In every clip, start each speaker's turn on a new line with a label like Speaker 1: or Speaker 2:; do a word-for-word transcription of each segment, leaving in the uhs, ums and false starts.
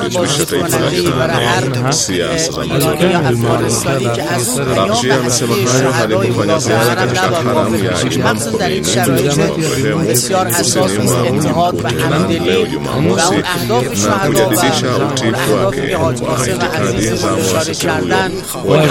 Speaker 1: kuwajibisha taifa lake Tanzania siasa za mazuri. Araghchi amesema hayo alipofanya ziara katika haramu ya Imam Khomeini sehemu kusini mwa mji mkuu Tehran leo Jumamosi, na kujadidisha utiifu wake kwa itikadi za muasisi huyo wa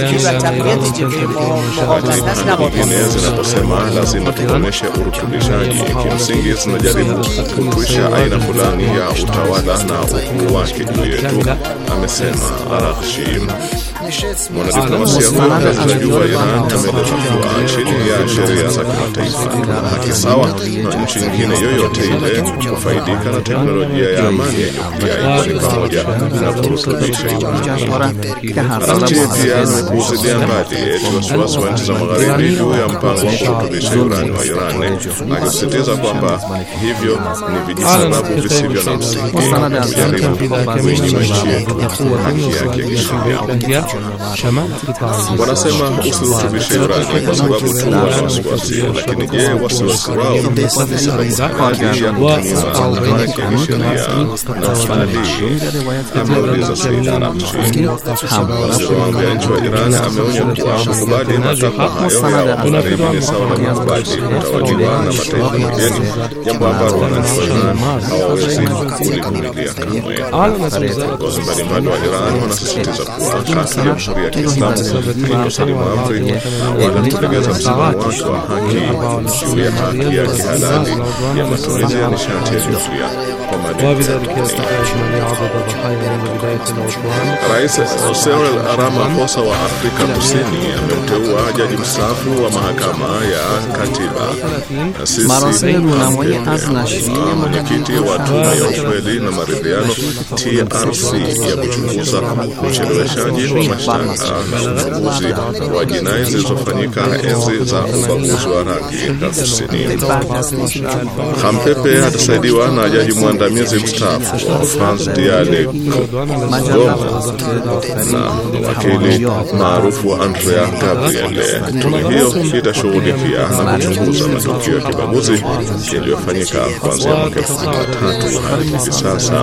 Speaker 1: nyingine zinaposema lazima tukomeshe urutubishaji, kimsingi zinajaribu kutwisha aina fulani ya utawala na ukuu wake juu yetu, amesema Araghchi. Mwanadiplomasia huyo ngazi za juu wa Iran ameeleza kuwa chini ya sheria za kimataifa haki sawa na nchi nyingine yoyote ile kufaidika na teknolojia ya amani ya nyuklia, ikiwa ni pamoja na kurutubisha urani. Araghchi pia amepuuzilia mbali eti wasiwasi wa nchi za magharibi juu ya mpango wa kurutubisha urani wa Iran, akisisitiza kwamba hivyo ni vijisababu visivyo na msingi kujaribu kuinyima nchi yetu haki yake ya kisheria. Wanasema usirutubishe urani kwa sababu tu wana wasiwasi, lakini je, wasiwasi wao ni sababu gani ya kutumia haki ya kisheria na ufadhili? Ameuliza Said Araghchi. Waziri wa mambo ya nje wa Iran ameonya kuwa kukubali matakwa hayo ya magharibi ni sawa na kukubali kutawaliwa na mataifa mageni, jambo ambalo wananchi wa Iran hawawezi kulivumilia kamwe. Viongozi mbalimbali wa Iran wanasisitiza kuwa kasi ya Jamhuri ya Kiislamu haitosalimu amri wala kulegeza msimamo wake wa haki juu ya haki ya kihalali ya matumizi ya nishati ya nyuklia kwa madini. Rais Cyril Ramaphosa wa Afrika Kusini amemteua jaji mstaafu wa mahakama ya katiba Sisi mwenyekiti wa tume ya ukweli na maridhiano T R C ya kuchunguza ucheleweshaji wa mashtaka na uchunguzi wa jinai zilizofanyika enzi za ubaguzi wa rangi na kusini. Khampepe atasaidiwa na jaji mwandamizi mstaafu Franz Diale Goma na wakili maarufu Andrea Gabriele. Tume hiyo itashughulikia na kuchunguza matukio ya kibaguzi yaliyofanyika kuanzia mwaka elfu mbili na tatu hadi hivi sasa.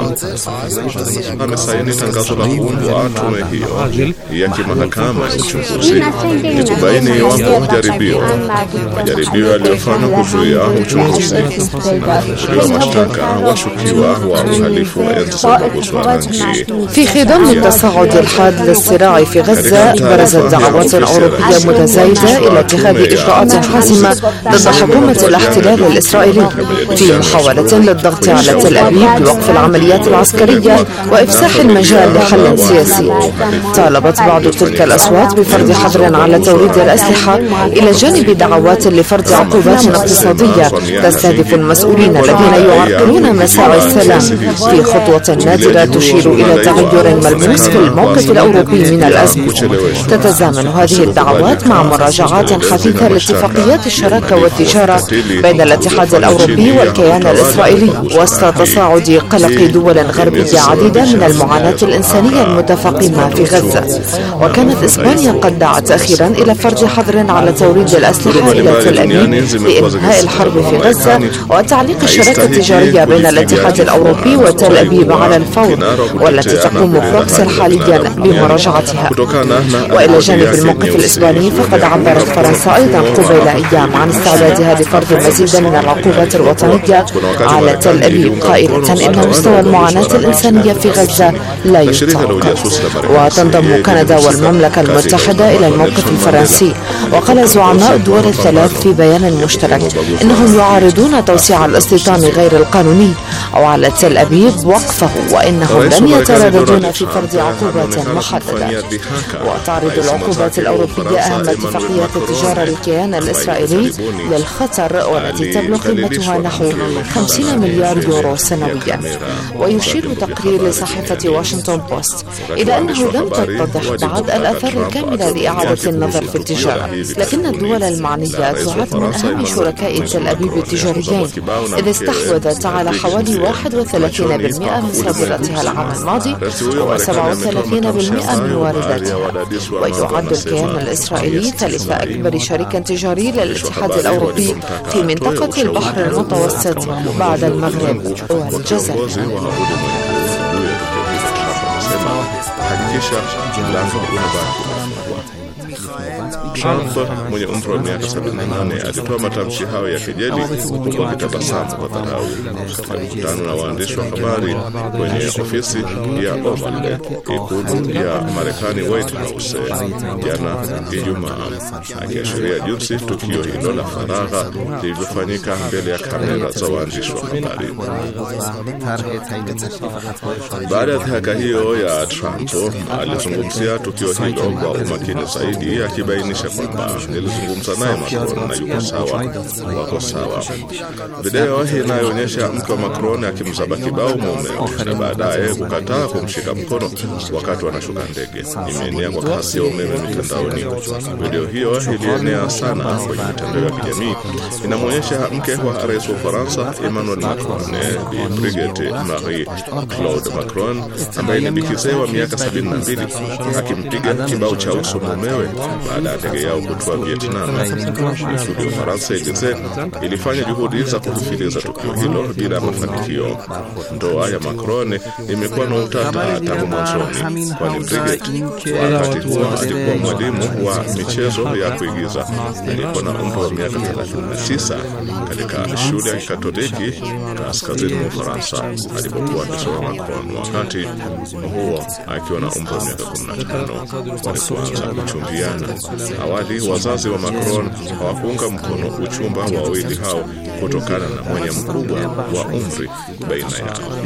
Speaker 1: Amesaini tangazo la kuundwa tume hiyo ya kimahakama ya uchunguzi ili kubaini iwapo jaribio majaribio yaliyofanywa kuzuia uchunguzi na kufunguliwa mashtaka washukiwa wa uhalifu wa enzi za ubaguzi wa rangi.
Speaker 2: في خضم التصاعد الحاد للصراع في غزة، برزت دعوات أوروبية متزايدة إلى اتخاذ إجراءات حاسمة ضد حكومة الاحتلال الإسرائيلي في محاولة للضغط على تل أبيب بوقف العمليات العسكرية وإفساح المجال لحل سياسي. طالبت بعض تلك الأصوات بفرض حظر على توريد الأسلحة إلى جانب دعوات لفرض عقوبات اقتصادية تستهدف المسؤولين الذين يعرقلون مساعي السلام، في خطوة نادرة تشير إلى تغير ملموس في الموقف الأوروبي من الأزمة. تتزامن هذه الدعوات مع مراجعات حثيثة لاتفاقيات الشراكة والتجارة بين الاتحاد الأوروبي والكيان الإسرائيلي وسط تصاعد قلق دول غربية عديدة من المعاناة الإنسانية المتفاقمة في غزة. وكانت إسبانيا قد دعت أخيرا إلى فرض حظر على توريد الأسلحة إلى تل أبيب لإنهاء الحرب في غزة وتعليق الشراكة التجارية بين الاتحاد الأوروبي وتل أبيب على الفور، والتي تقوم بروكسل حاليا بمراجعتها. وإلى جانب الموقف الإسباني فقد عبرت فرنسا أيضا قبيل أيام عن استعدادها لفرض المزيد من العقوبات الوطنية على تل أبيب، قائلة إن مستوى المعاناة الإنسانية في غزة لا يطاق. وتنضم كندا والمملكة المتحدة إلى الموقف الفرنسي، وقال زعماء الدول الثلاث في بيان مشترك إنهم يعارضون توسيع الاستيطان غير القانوني أو على تل أبيب وقفه، وإنهم لن يترددون في فرض عقوبات محددة. وتعرض العقوبات الأوروبية أهم اتفاقيات التجارة للكيان الإسرائيلي للخطر، والتي تبلغ قيمتها نحو خمسين مليار يورو سنويا. ويشير تقرير لصحيفة واشنطن بوست إلى أنه لم تتضح بعد الآثار الكاملة لإعادة النظر في التجارة، لكن الدول المعنية تعد من أهم شركاء تل أبيب التجاريين، إذ استحوذت على حوالي واحد وثلاثين بالمئة من صادراتها العام الماضي وسبعة وثلاثين بالمئة من وارداتها. ويعد الكيان الإسرائيلي ثالث أكبر شريك تجاري للاتحاد الأوروبي في منطقة البحر المتوسط بعد المغرب والجزائر.
Speaker 1: kisha mlango unabaki umefungwa. Trump mwenye umri wa miaka sabini na nane alitoa matamshi hayo ya kejeli huku akitabasamu kwa dharau katika mkutano na waandishi wa habari kwenye ofisi ya Oval, ikulu ya Marekani, White House, jana Ijumaa, akiashiria jinsi tukio hilo la faragha lilivyofanyika mbele ya kamera za waandishi wa habari. Baada ya dhihaka hiyo ya Trump, alizungumzia tukio hilo kwa umakini zaidi, akibainisha kwamba nilizungumza naye Macron na yuko sawa, wako sawa. Video hii inayoonyesha mke wa Macron akimzaba kibao mumewe na baadaye kukataa kumshika mkono wakati wanashuka ndege imeenea kwa kasi ya umeme mitandaoni. Video hiyo ilienea sana kwenye mitandao ya kijamii. Inamwonyesha mke wa rais wa Ufaransa Emmanuel Macron, Bi Brigitte Marie Claude Macron, ambaye ni bikizewa miaka sabini na mbili, akimpiga kibao cha uso mumewe baada ya ndege yao kutua Vietnam. Ikulu ya Ufaransa Elysee ilifanya juhudi za kuhifadhi tukio hilo bila mafanikio. Ndoa ya Macron imekuwa na utata tangu mwanzoni, kwani Brigitte wakati huo alikuwa mwalimu wa michezo ya kuigiza. Alikuwa na umri wa miaka thelathini na tisa katika shule ya Katoliki kaskazini mwa Ufaransa alipokuwa akisoma Macron. Wakati huo akiwa na umri wa miaka kumi na tano walipoanza kuchumbiana. Awali wazazi wa Macron hawakuunga mkono uchumba wa wawili hao kutokana na mwenye mkubwa wa umri baina yao.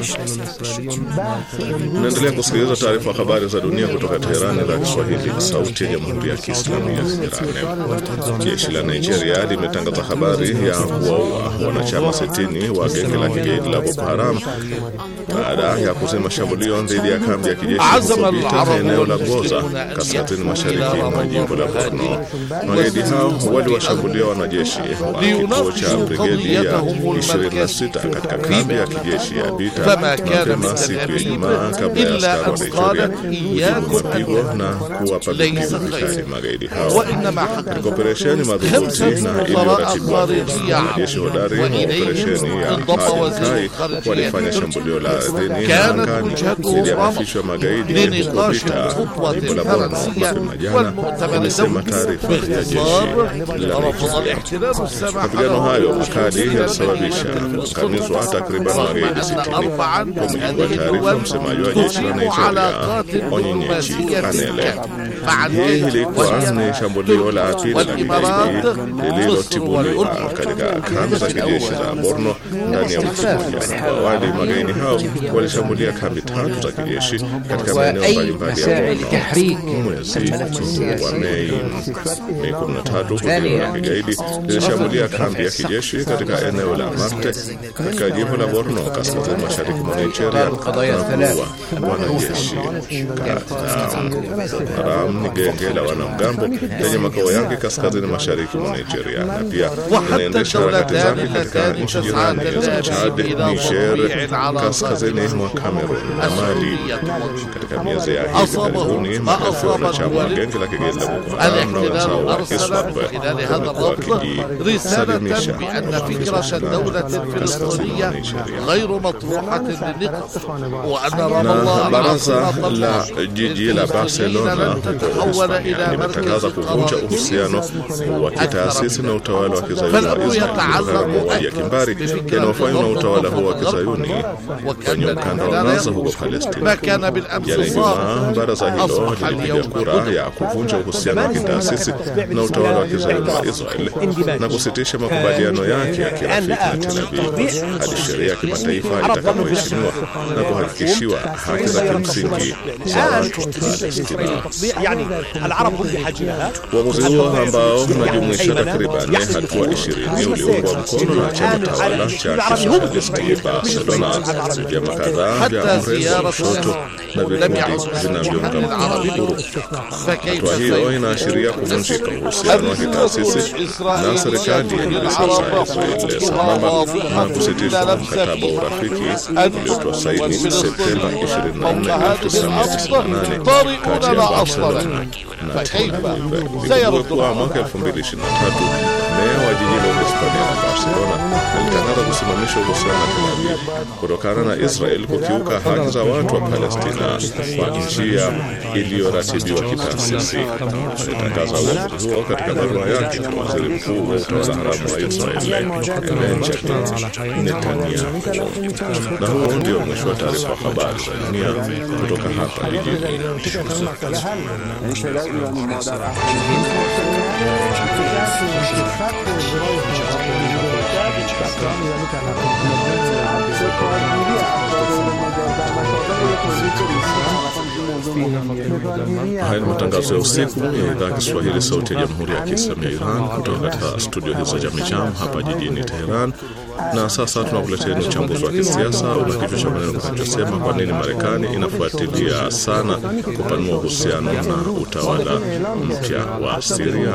Speaker 1: Naendelea kusikiliza taarifa habari za dunia kutoka Tehran la Kiswahili, sauti ya Jamhuri ya Kiislamu ya Iran. Jeshi la Nigeria limetangaza habari ya kuwaua wanachama sitini wa genge la kigaidi la Boko Haram baada ya kuzima shambulio dhidi ya kambi ya kijeshi katika eneo la Goza kaskazini mashariki mwa jimbo la Borno. Magaidi hao waliwashambulia wanajeshi wa kituo cha brigedi ya ishirini na sita katika kambi ya kijeshi ya Bita mapema siku ya Ijumaa kabla ya askari wa Nigeria kujibu mapigo na kuwapa vipigo vikali magaidi hao. Katika operesheni madhubuti na iliyoratibiwa, wanajeshi hodari wa operesheni ya Al-Kai walifanya shambulio la ardhini na angani ili kuwafichua magaidi huko Bita, jimbo la Borno mapema jana, imesema taarifa ya jeshi la Nigeria. Mapigano hayo makali yalisababisha kuangamizwa takriban magaidi sitini kwa mujibu wa taarifa msemaji wa jeshi la Nigeria, Onyinyechi Anele. Hii ilikuwa ni shambulio la pili la kigaidi lililotibuliwa katika kambi za kijeshi za Borno ndani ya wiki moja. Awali magaidi hao walishambulia kambi tatu za kijeshi katika maeneo mbalimbali ya Borno mwezi wa Mei. Mei kumi na tatu kundi la kigaidi lilishambulia kambi ya kijeshi katika eneo la Marte katika jimbo la Borno kaskazini mashariki mwa Nigeria na kuua wanajeshi kadhaa. Haram ni genge la wanamgambo lenye makao yake kaskazini mashariki mwa Nigeria na pia inaendesha harakati zake katika nchi jirani za Chad, Niger, kaskazini mwa Cameroon na Mali. Katika miezi ya hivi karibuni, maelfu ya wanachama wa genge la kigaidi la Boko Haram na wenzao wa ISWAP wamekuwa wakijisalimisha na baraza la jiji la Barcelona Hispania limetangaza kuvunja uhusiano wa kitaasisi na utawala wa kizayuni wa Israeli kutokana na mauaji ya kimbari yanayofanywa na utawala huo wa kizayuni kwenye ukanda wa Gaza huko Palestina. Jana Ijumaa, baraza hilo lilipiga kura ya kuvunja uhusiano wa kitaasisi na utawala wa kizayuni wa Israeli na kusitisha makubaliano yake ya kirafiki na Tel Aviv hadi sheria ya kimataifa itakapoheshimiwa na kuhakikishiwa haki za kimsingi za watu wa Palestina. Uamuzi huo ambao unajumuisha takriban hatua ishirini uliungwa mkono na chama tawala cha Kisosialisti Barcelona, vyama kadhaa vya mrengo wa kushoto na vikundi vinavyounga mkono uhuru. Hatua hiyo inaashiria kuvunjika uhusiano wa kitaasisi na serikali ya kisasa ya Israeli sambamba na kusitishwa mkataba wa urafiki uliotoa saini Septemba ishirini na nne elfu tisa mia tisini na nane kati ya Barcelona na Tel Aviv. Kwa mwaka elfu mbili ishirini na tatu, meya wa jijini Hispania na Barcelona alitangaza kusimamisha uhusiano na Tel Aviv kutokana na Israel kukiuka haki za watu wa Palestina kwa njia iliyoratibiwa kitaasisi. Alitangaza uamuzi huo katika barua yake kwa waziri mkuu wa utawala haramu wa Israel Benjamin Netanyahu. Na huo ndio mwisho wa taarifa habari za dunia kutoka hapa jijini. Haya ni matangazo ya usiku ya idhaa ya Kiswahili sauti ya Jamhuri ya Kiislamu ya Iran kutoka katika studio hizo za Jamijam hapa jijini Tehran. Na sasa tunakuletea uchambuzi wa kisiasa unakivisha maneno kinachosema kwa nini Marekani inafuatilia sana kupanua uhusiano na utawala mpya wa Syria.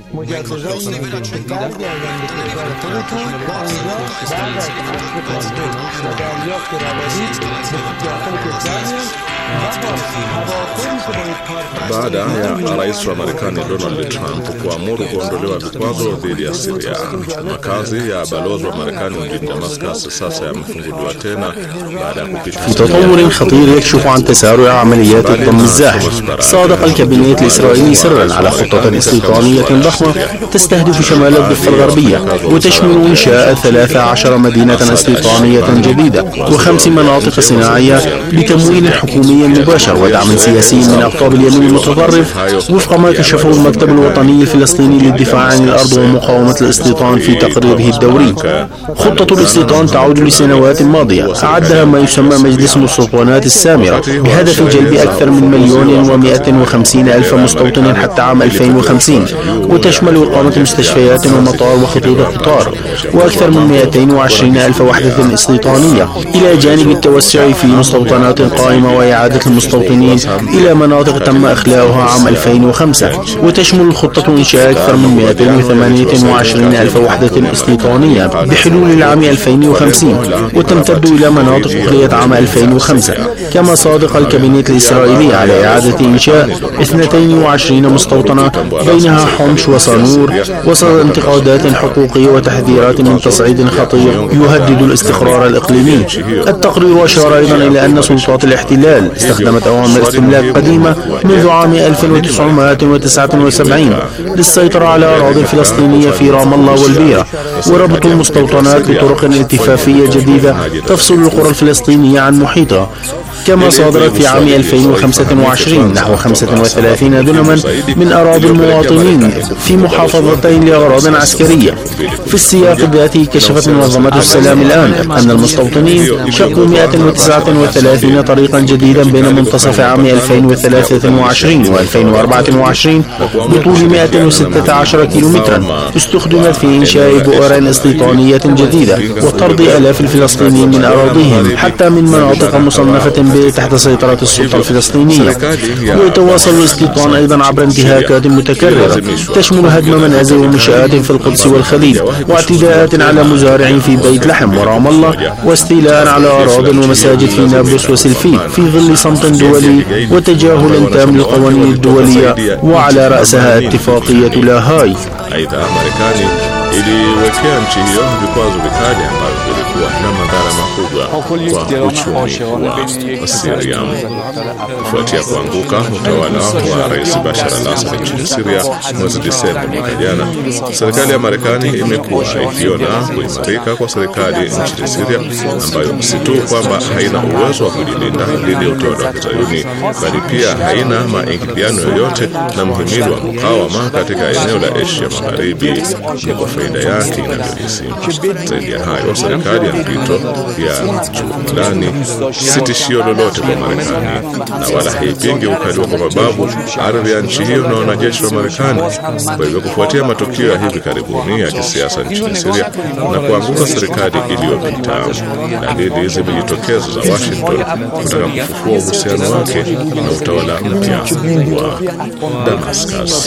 Speaker 1: Baada ya rais wa Marekani Donald Trump kuamuru kuondolewa vikwazo dhidi ya Syria, makazi ya balozi wa Marekani mjini Damascus sasa yamefunguliwa tena baada ya kupita
Speaker 3: في تطور خطير يكشف عن تسارع عمليات الضم الزاحف. صادق الكابينيت الإسرائيلي سرا على خطة استيطانية ضخمة تستهدف شمال الضفة الغربية وتشمل إنشاء ثلاث عشرة مدينة استيطانية جديدة وخمس مناطق صناعية بتمويل حكومي مباشر ودعم سياسي من أقطاب اليمين المتطرف، وفق ما كشفه المكتب الوطني الفلسطيني للدفاع عن الأرض ومقاومة الاستيطان في تقريره الدوري. خطة الاستيطان تعود لسنوات ماضية أعدها ما يسمى مجلس المستوطنات السامرة بهدف جلب أكثر من مليون ومئة وخمسين ألف مستوطن حتى عام ألفين وخمسين، وتشمل إقامة مستشفيات ومطار وخطوط قطار وأكثر من مئتين وعشرين ألف وحدة استيطانية، إلى جانب التوسع في مستوطنات قائمة وإعادة المستوطنين إلى مناطق تم إخلاؤها عام ألفين وخمسة. وتشمل الخطة إنشاء أكثر من مئتين وثمانية وعشرين ألف وحدة استيطانية بحلول العام ألفين وخمسين، وتمتد إلى مناطق أخريت عام ألفين وخمسة. كما صادق الكابينيت الإسرائيلي على إعادة إنشاء اثنتين وعشرين مستوطنة بينها حمش وصانور وسط انتقادات حقوقية وتحذيرات من تصعيد خطير يهدد الاستقرار الإقليمي. التقرير أشار أيضا إلى أن سلطات الاحتلال استخدمت أوامر استملاك قديمة منذ عام ألف وتسعمئة وتسعة وسبعين للسيطرة على أراضي فلسطينية في رام الله والبيرة، وربط المستوطنات بطرق التفافية جديدة تفصل القرى الفلسطينية عن محيطها. كما صادرت في عام ألفين وخمسة وعشرين نحو خمسة وثلاثين دنما من أراضي المواطنين في محافظتين لأغراض عسكرية. في السياق الذاتي كشفت منظمة السلام الآن أن المستوطنين شقوا مئة وتسعة وثلاثين طريقا جديدا بين منتصف عام ألفين وثلاثة وعشرين وألفين وأربعة وعشرين بطول مئة وستة عشر كيلومترا استخدمت في إنشاء بؤر استيطانية جديدة وطرد آلاف الفلسطينيين من أراضيهم حتى من مناطق مصنفة تحت سيطرة السلطة الفلسطينية. ويتواصل الاستيطان أيضا عبر انتهاكات متكررة تشمل هدم منازل ومنشآت في القدس والخليل واعتداءات على مزارعين في بيت لحم ورام الله واستيلاء على أراضٍ ومساجد في نابلس وسلفيد في ظل صمت دولي وتجاهل تام للقوانين الدولية وعلى رأسها اتفاقية لاهاي.
Speaker 1: Aidha, Marekani iliwekea nchi hiyo vikwazo vikali ambavyo vilikuwa na madhara makubwa kwa uchumi wa Syria. Kufuatia kuanguka utawala wa Rais Bashar al-Assad nchini Syria mwezi Desemba mwaka jana, serikali ya Marekani imekuwa ikiona kuimarika kwa serikali nchini Syria, ambayo si tu kwamba haina uwezo wa kujilinda dhidi ya utawala wa Kizayuni, bali pia haina maingiliano yoyote na mhimili wa mukawama katika eneo la Asia Magharibi ni kwa faida yake inavyohisi. Zaidi ya hayo, serikali ya mpito ya Jordani si tishio lolote kwa Marekani na wala haipingi ukaliwa kwa mabavu ardhi ya nchi hiyo na wanajeshi wa Marekani. Kwa hivyo, kufuatia matukio ya hivi karibuni ya kisiasa nchini Syria na kuanguka serikali iliyopita, dalili zimejitokeza za Washington kutaka kufufua uhusiano wake na utawala mpya wa Damascus.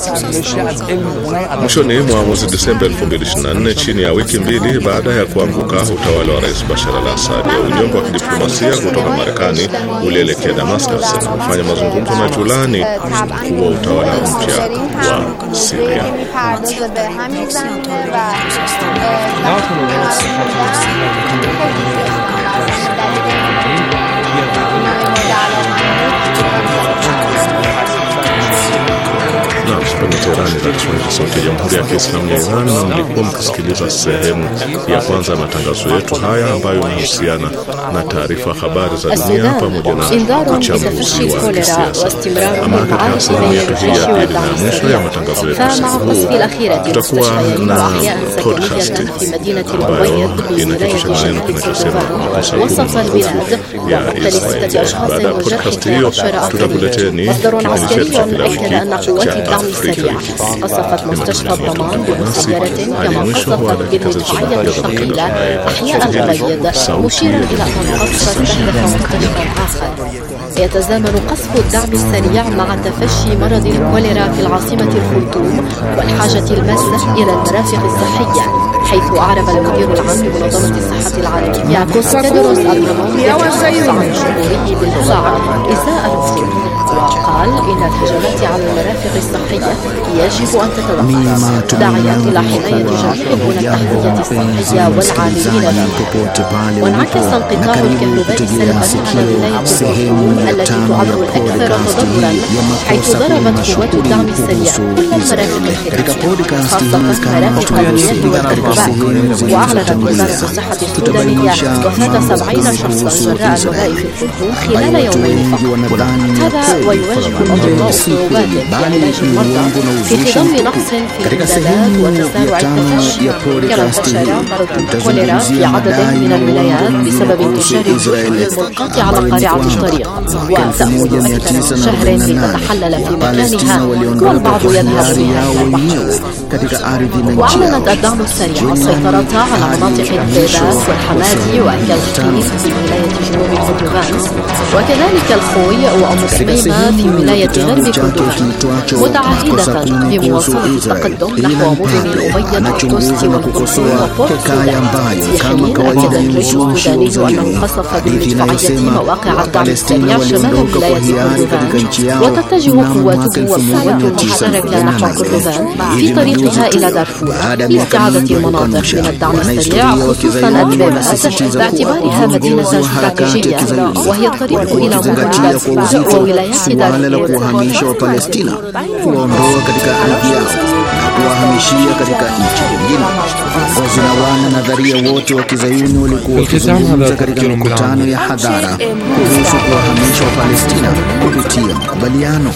Speaker 1: Mwishoni mwa mwezi Desemba elfu mbili ishirini na nne, chini ya wiki mbili baada ya kuanguka utawala wa Rais Bashar al-Assad. Ujumbe wa kidiplomasia kutoka Marekani ulielekea Damascus na kufanya mazungumzo na Julani kuwa utawala mpya wa Syria. Kwenye Teherani za Kiswahili sauti ya Jamhuri ya Kiislamu ya Iran, na mlikuwa mkisikiliza sehemu ya kwanza ya matangazo yetu haya ambayo inahusiana na taarifa habari za dunia pamoja na uchambuzi wa kisiasa. Ama katika sehemu yetu hii ya pili na mwisho ya matangazo yetu huu tutakuwa na podcast ambayo inakitusha maneno kinachosema makosa ya Israeli. Baada ya podcast hiyo tutakuleteni kipindi chetu cha kila wiki cha Afrika.
Speaker 4: أصفت مستشفى الضمان بمسيرة كما قصفت بالمدفعية الشقيلة أحياء الغريد مشيرا إلى أن قصف تهدف مستشفى آخر. يتزامن قصف الدعم السريع مع تفشي مرض الكوليرا في العاصمة الخرطوم والحاجة الماسة إلى المرافق الصحية، حيث أعرب المدير العام لمنظمة الصحة العالمية تدرس الضمان عن شعوره بالهلع إزاء الوصول، وقال إن الهجمات على المرافق الصحية يجب أن تتوقف، داعيا إلى حماية جميع البنى التحتية الصحية والعاملين بها. وانعكس انقطاع الكهرباء سلبا على ولاية الخرطوم التي تعد الأكثر تضررا، حيث ضربت قوات الدعم السريع كل المرافق الخارجية خاصة مرافق المياه والكهرباء. وأعلنت وزارة الصحة السودانية وفاة سبعين شخصا جراء الوباء في الخرطوم خلال يومين فقط. هذا ويواجه الأطباء صعوبات في علاج المرضى في خضم نقص في الإمدادات وتسارع التفشي، كما انتشر مرض الكوليرا في عدد من الولايات بسبب انتشار الجثث الملقاة على قارعة الطريق، وتأخذ أكثر شهر لتتحلل في مكانها والبعض يذهب بها. وأعلنت الدعم السريع السيطرة على مناطق البيباس والحمادي وأكالخيس في ولاية جنوب كردوغان، وكذلك الخوي وأم سميمة في ولاية غرب كردوغان، متعهدة بمواصلة التقدم نحو مدن الأبيض والقدس والقرطوم وبورت السودان، في حين أكد الجيش السوداني أنه قصف بالمدفعية مواقع الدعم السريع شمال ولاية كردوغان، وتتجه قواته وقوته المشتركة نحو كردوغان في طريقها إلى دارفور لاستعادة المناطق من الدعم السريع، خصوصا البيباس باعتبارها مدينة استراتيجية وهي الطريق إلى مدن وولايات دارفور.
Speaker 5: kuhamisha Wapalestina kuwaondoa katika ardhi yao na kuwahamishia katika nchi nyingine. Viongozi na wana nadharia wote wa Kizayuni walikuwa wakizungumza katika mikutano ya hadhara kuhusu kuwahamisha Wapalestina kupitia makubaliano.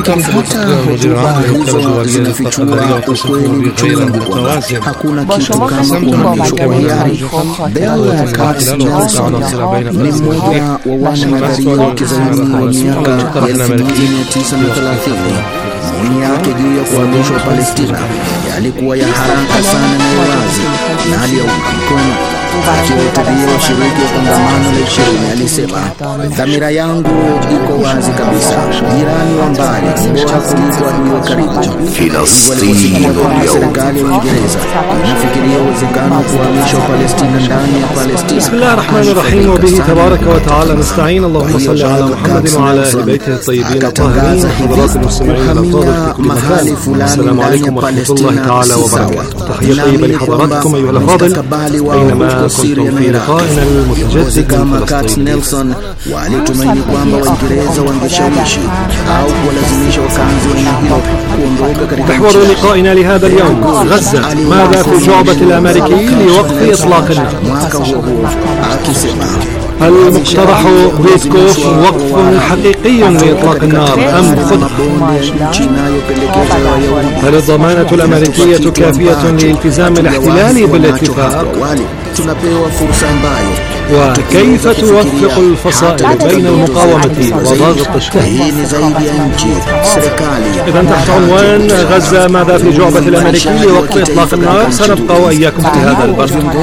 Speaker 5: Hata hotuba hizo zinafichua ukweli mchungu kwamba hakuna kitu kama kuhamishwa kwa hiari. Bella Katz Nelson ni mmoja wa wana nadharia wa Kizayuni wa miaka elfu moja mia tisa na thelathini. Maoni yake juu ya kuhamishwa Palestina yalikuwa ya haraka sana na wazi na aliyaunga mkono. Akihutubia washiriki wa kongamano la ishirini alisema, dhamira yangu iko wazi kabisa, jirani wa mbali bora kuliko adui wa karibu. Filistini ndio serikali ya Uingereza inafikiria uwezekano wa kuhamisha Palestina ndani ya Palestina.
Speaker 6: Bismillahirrahmanirrahim wa bihi tabaraka wa ta'ala nasta'in. Allahumma salli ala Muhammadin wa ala ali baitihi at-tayyibin at-tahirin. Hadratul muslimin al-fadil,
Speaker 5: mahali fulani
Speaker 6: assalamu alaykum wa rahmatullahi ta'ala wa barakatuh. Tahiyya tayyiba li hadratikum ayyuha al-fadil. Bainama
Speaker 5: Syria na Iraq. Viongozi kama Katz Nelson walitumaini kwamba Waingereza wangeshawishi au kuwalazimisha wakazi wa eneo hilo kuondoka katika nchi.
Speaker 6: محور لقائنا لهذا اليوم غزة، ماذا في جعبة الأمريكي لوقف إطلاق النار؟ هل مقترح بيسكوف وقف حقيقي لإطلاق النار أم خطأ؟ هل الضمانة الأمريكية كافية لالتزام الاحتلال بالاتفاق؟
Speaker 5: Tunapewa fursa ambayo
Speaker 6: وكيف توفق الفصائل بين المقاومة وضغط الشهر. إذا تحت عنوان غزة ماذا في جعبة الأمريكي وقت إطلاق النار سنبقى وإياكم في هذا البرنامج.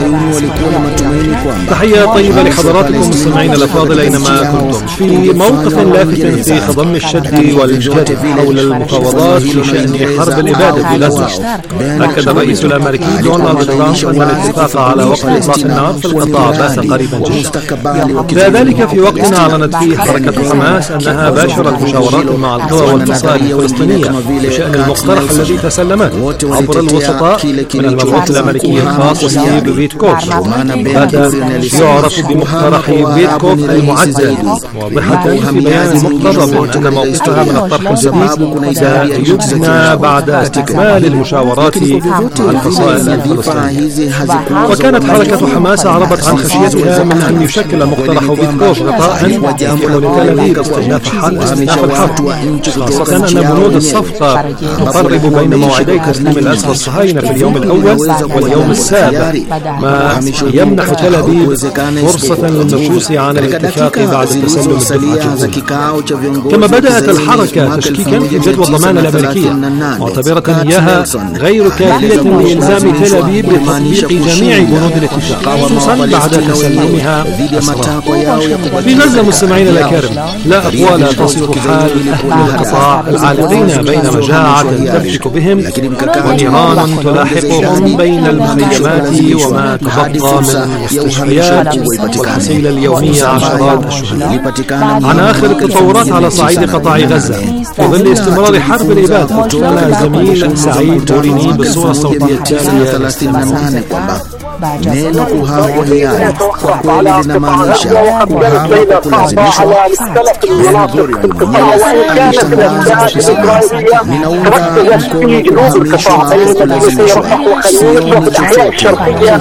Speaker 6: تحية طيبة لحضراتكم مستمعين الأفاضل أينما كنتم. في موقف لافت في خضم الشد والجد حول المفاوضات في شأن حرب الإبادة في غزة، أكد الرئيس الأمريكي دونالد ترامب أن الاتفاق على وقف إطلاق النار في القطاع بات قريبا جدا. ذلك في وقت أعلنت فيه حركة حماس أنها باشرت مشاورات مع القوى والفصائل الفلسطينية بشأن المقترح الذي تسلمته عبر الوسطاء من المبعوث الأمريكي الخاص ستيف ويتكوف. هذا يعرف بمقترح ويتكوف المعدل، واضحة في بيان مقترب أن موقفها من الطرح الجديد سيبنى بعد استكمال المشاورات مع الفصائل الفلسطينية. وكانت حركة حماس أعربت عن خشيتها من أن يشكل مقترح ويتكوف غطاء يمكن لتل أبيب استئناف الحرب، خاصة أن بنود الصفقة تقرب بين موعدي تسليم الأسرى الصهاينة في اليوم الأول واليوم السابع، ما يمنح تل أبيب فرصة للنفوس عن الاتفاق بعد تسلم الدفاع. كما بدأت الحركة تشكيكا في جدوى الضمان الأمريكية، معتبرة إياها غير كافية لإلزام تل أبيب بتطبيق جميع بنود الاتفاق، خصوصا بعد تسلمها أسرى. في غزة مستمعين الأكارم، لا أقوى لا تصف حال أهل القطاع العالقين بين مجاعة تمسك بهم ونيران تلاحقهم بين المخيمات وما تبقى من مستشفيات والحصيلة اليومية عشرات الشهداء. عن آخر التطورات على صعيد قطاع غزة في ظل استمرار حرب الإبادة، كان الزميل سعيد بوريني بالصورة الصوتية التالية للاستماع.
Speaker 7: neno kuhao hiari kwa kweli linamaanisha kuhama kulazimishwa. Benguri ninaunga mkono kuhamishwa kulazimishwa, sio muda chochote,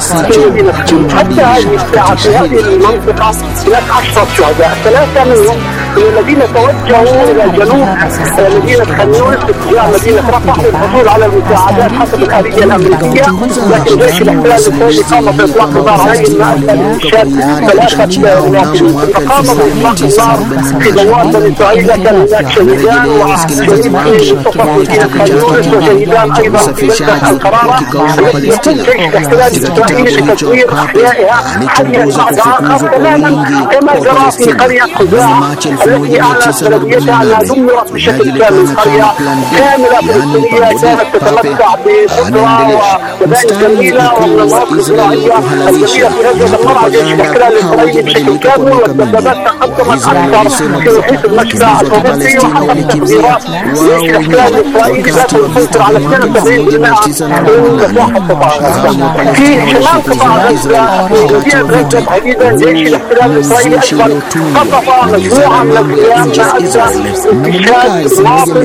Speaker 7: si
Speaker 8: حتى هذه الساعة في هذه المنطقة هناك عشرة شهداء، ثلاثة منهم الذين توجهوا إلى الجنوب مدينة خان يونس باتجاه مدينة رفح للحصول على المساعدات حسب الآلية الأمريكية، لكن جيش الاحتلال الإسرائيلي قام بإطلاق النار عليهم مع استشهاد ثلاثة مواطنين. فقام بإطلاق النار في دوار بني إسرائيل، كان هناك شهيدان وشهيد في منتصف مدينة خان يونس وشهيدان أيضا في مدينة القرارة التي يقوم جيش الاحتلال الإسرائيلي بتدوير أحيائها حيا بعد آخر تماما كما جرى في قرية خزاعة التي أعلنت بلديتها أنها دمرت بشكل كامل. قرية كاملة فلسطينية كانت تتمتع بخضرة ومباني جميلة ومن المناطق الزراعية الجميلة في هذا المرعى. جيش الاحتلال الإسرائيلي بشكل كامل والدبابات تقدمت أكثر في محيط المشفى الفلسطيني، وحسب التقديرات جيش الاحتلال الإسرائيلي ذات يسيطر على اثنين وسبعين بالمئة من مساحة قطاع غزة. في شمال قطاع غزة في مدينة غزة تحديدا جيش الاحتلال الإسرائيلي أيضا قصف مجموعة من القيام ما أدى استشهاد مواطن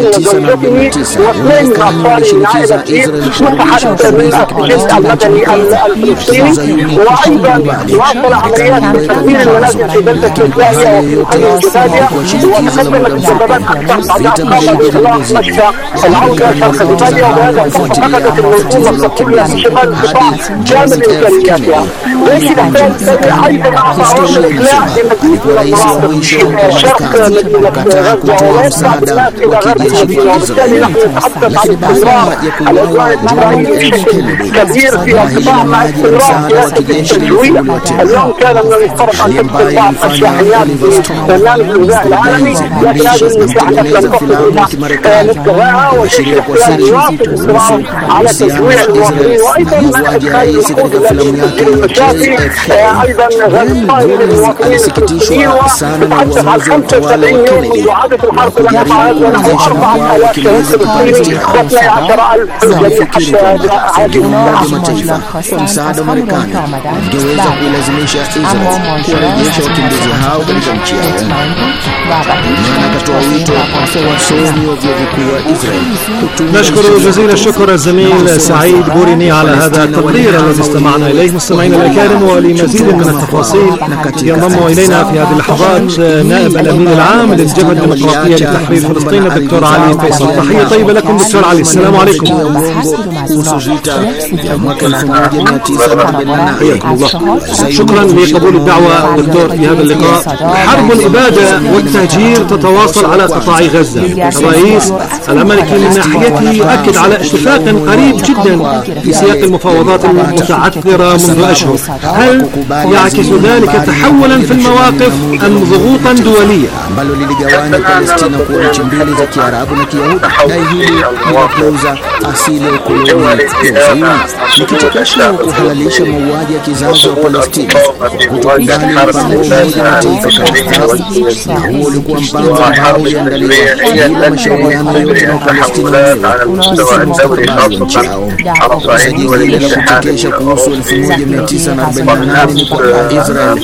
Speaker 8: وزوجته واثنين من أطفال من عائلة إيد متحدث من الجيش المدني الفلسطيني. وأيضا واصل عمليات تدمير المنازل في بلدة الإسلامية وفي الجبالية، وتقدمت الدبابات أكثر بعد قام بإغلاق مشفى العودة شرق الجبالية، وبهذا فقدت المنظومة الصحية في شمال القطاع كامل إمكانياتها. ليش الاحتلال أيضا أعطى عرض الإقلاع لمزيد من المناطق شرق مدينة غزة ويسمع بالناس إلى غرب المدينة، وبالتالي نحن نتحدث عن استمرار العدوان الإسرائيلي بشكل كبير في القطاع مع استمرار سياسة التجويع. اليوم كان من المفترض أن تدخل بعض الشاحنات في برنامج الغذاء العالمي، لكن هذه المساعدات لم تصل إلى مستواها، وجيش الاحتلال يواصل الإصرار على تجويع المواطنين وأيضا منع إدخال الوقود التي تسجل المشاكل. أيضا غير قائل للمواطنين الفلسطينيين، وتتحدث عن خمسة وسبعين يوم منذ عادة الحرب إلى قطاع غزة ونحو أربعة آلاف شهيد فلسطيني واثني عشر ألف جريح حتى هذه
Speaker 5: kimataifa kwa msaada wa Marekani ungeweza kuilazimisha Israel kuwarejesha wakimbizi hao katika nchi yao. inatoa wito kwa wasomi wa vyuo vikuu wa Israeli.
Speaker 6: نشكر جزيل الشكر الزميل سعيد بوريني على هذا التقرير الذي استمعنا إليه. مستمعينا الكرام، ولمزيد من التفاصيل ينضم إلينا في هذه اللحظات نائب الأمين العام للجبهة الديمقراطية لتحرير فلسطين الدكتور علي فيصل. تحية طيبة لكم دكتور علي، السلام عليكم. شكرا لقبول الدعوة دكتور في هذا اللقاء. حرب الإبادة والتهجير تتواصل على قطاع غزة. الرئيس الأمريكي من ناحيته أكد على اشتفاق قريب جدا في سياق المفاوضات المتعثرة منذ أشهر. هل يعكس ذلك تحولا في المواقف أم ضغوطا دولية؟
Speaker 5: Nikitokesha kuhalalisha mauaji ya kizazi wa Palestina, kutokubali mpango wa Umoja wa Mataifa katika na huo ulikuwa mpango ambao uliandaliwa bila mashauriano yote na Palestina wenyewe kuhusu mustakabali wa nchi yao. Sajili hili la kuchekesha kuhusu elfu moja mia tisa na arobaini na nane ni kwamba Israeli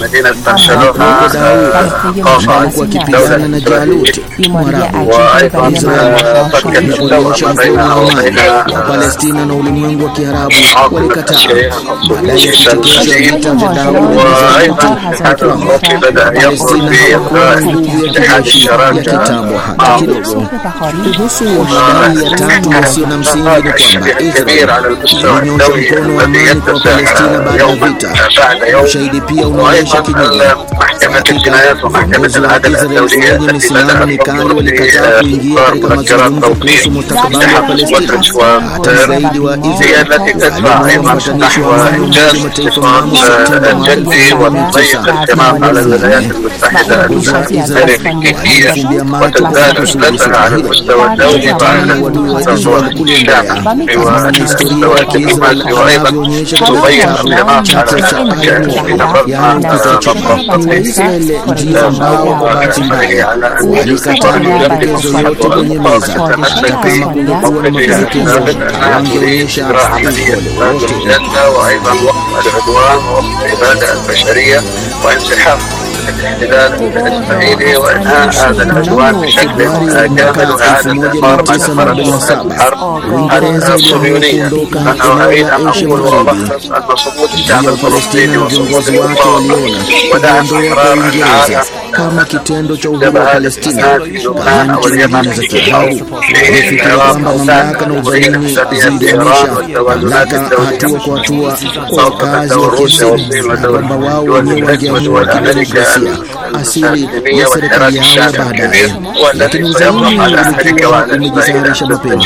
Speaker 5: alikuwa akipigana na Jalut Mwarabu. Israeli ilipoonyesha mfumo wa amani wa Palestina na ulimwengu wa Kiarabu walikataa. Baada ya kuchekesha vita vya Daudi na Jalut, Palestina hakuwa na nguvu ya kijeshi ya kitambo hata kidogo. Kuhusu madai ya tatu yasiyo na msingi ni kwamba Israeli ilinyosha mkono wa amani kwa Palestina baada ya vita. Ushahidi pia unaonyesha kinyume. Hakika viongozi wa Israeli wenye misimamo mikali walikataa kuingia katika mazungumzo kuhusu mustakabali wa Palestina. Hata zaidi wa Israeli alikuwa mpatanishi wa Umoja wa Mataifa mnamo Septemba mwaka elfu moja mia tisa themanini na nane. Viongozi wa Israeli walifumbia macho kuhusu suala hilo. Mkutano wa adui wa Israeli kule Mbeya, kama historia ya Kiisraeli inavyoonyesha katika kitabu cha Aya, yaani kutochoka. Israeli ndio ambao kwa bahati mbaya walikataa mapendekezo yote kwenye meza. Hata kama kungekuwa na mapendekezo wangeonyesha upole wote.
Speaker 9: وأيضا وقف العدوان ووقف الإبادة البشرية وانسحاب الاحتلال الإسرائيلي وإنهاء هذا العدوان بشكل كامل وإعادة إطار ما دخلت الحرب الصهيونية. أنا أريد أن أقول وألخص أن صمود الشعب الفلسطيني وصمود المقاومة ودعم استقرار العالم
Speaker 5: kama kitendo cha uhuru wa Palestina kama nchi nyingine za Kiarabu. Kufikiria kwamba mamlaka na uzayuni zingeonyesha mamlaka hatua kwa hatua kwa wakazi wa Palestina na kwamba wao wenyewe wangeamua kidemokrasia asili ya serikali yao ya baadaye. Lakini uzayuni ulikuwa umejitayarisha mapema.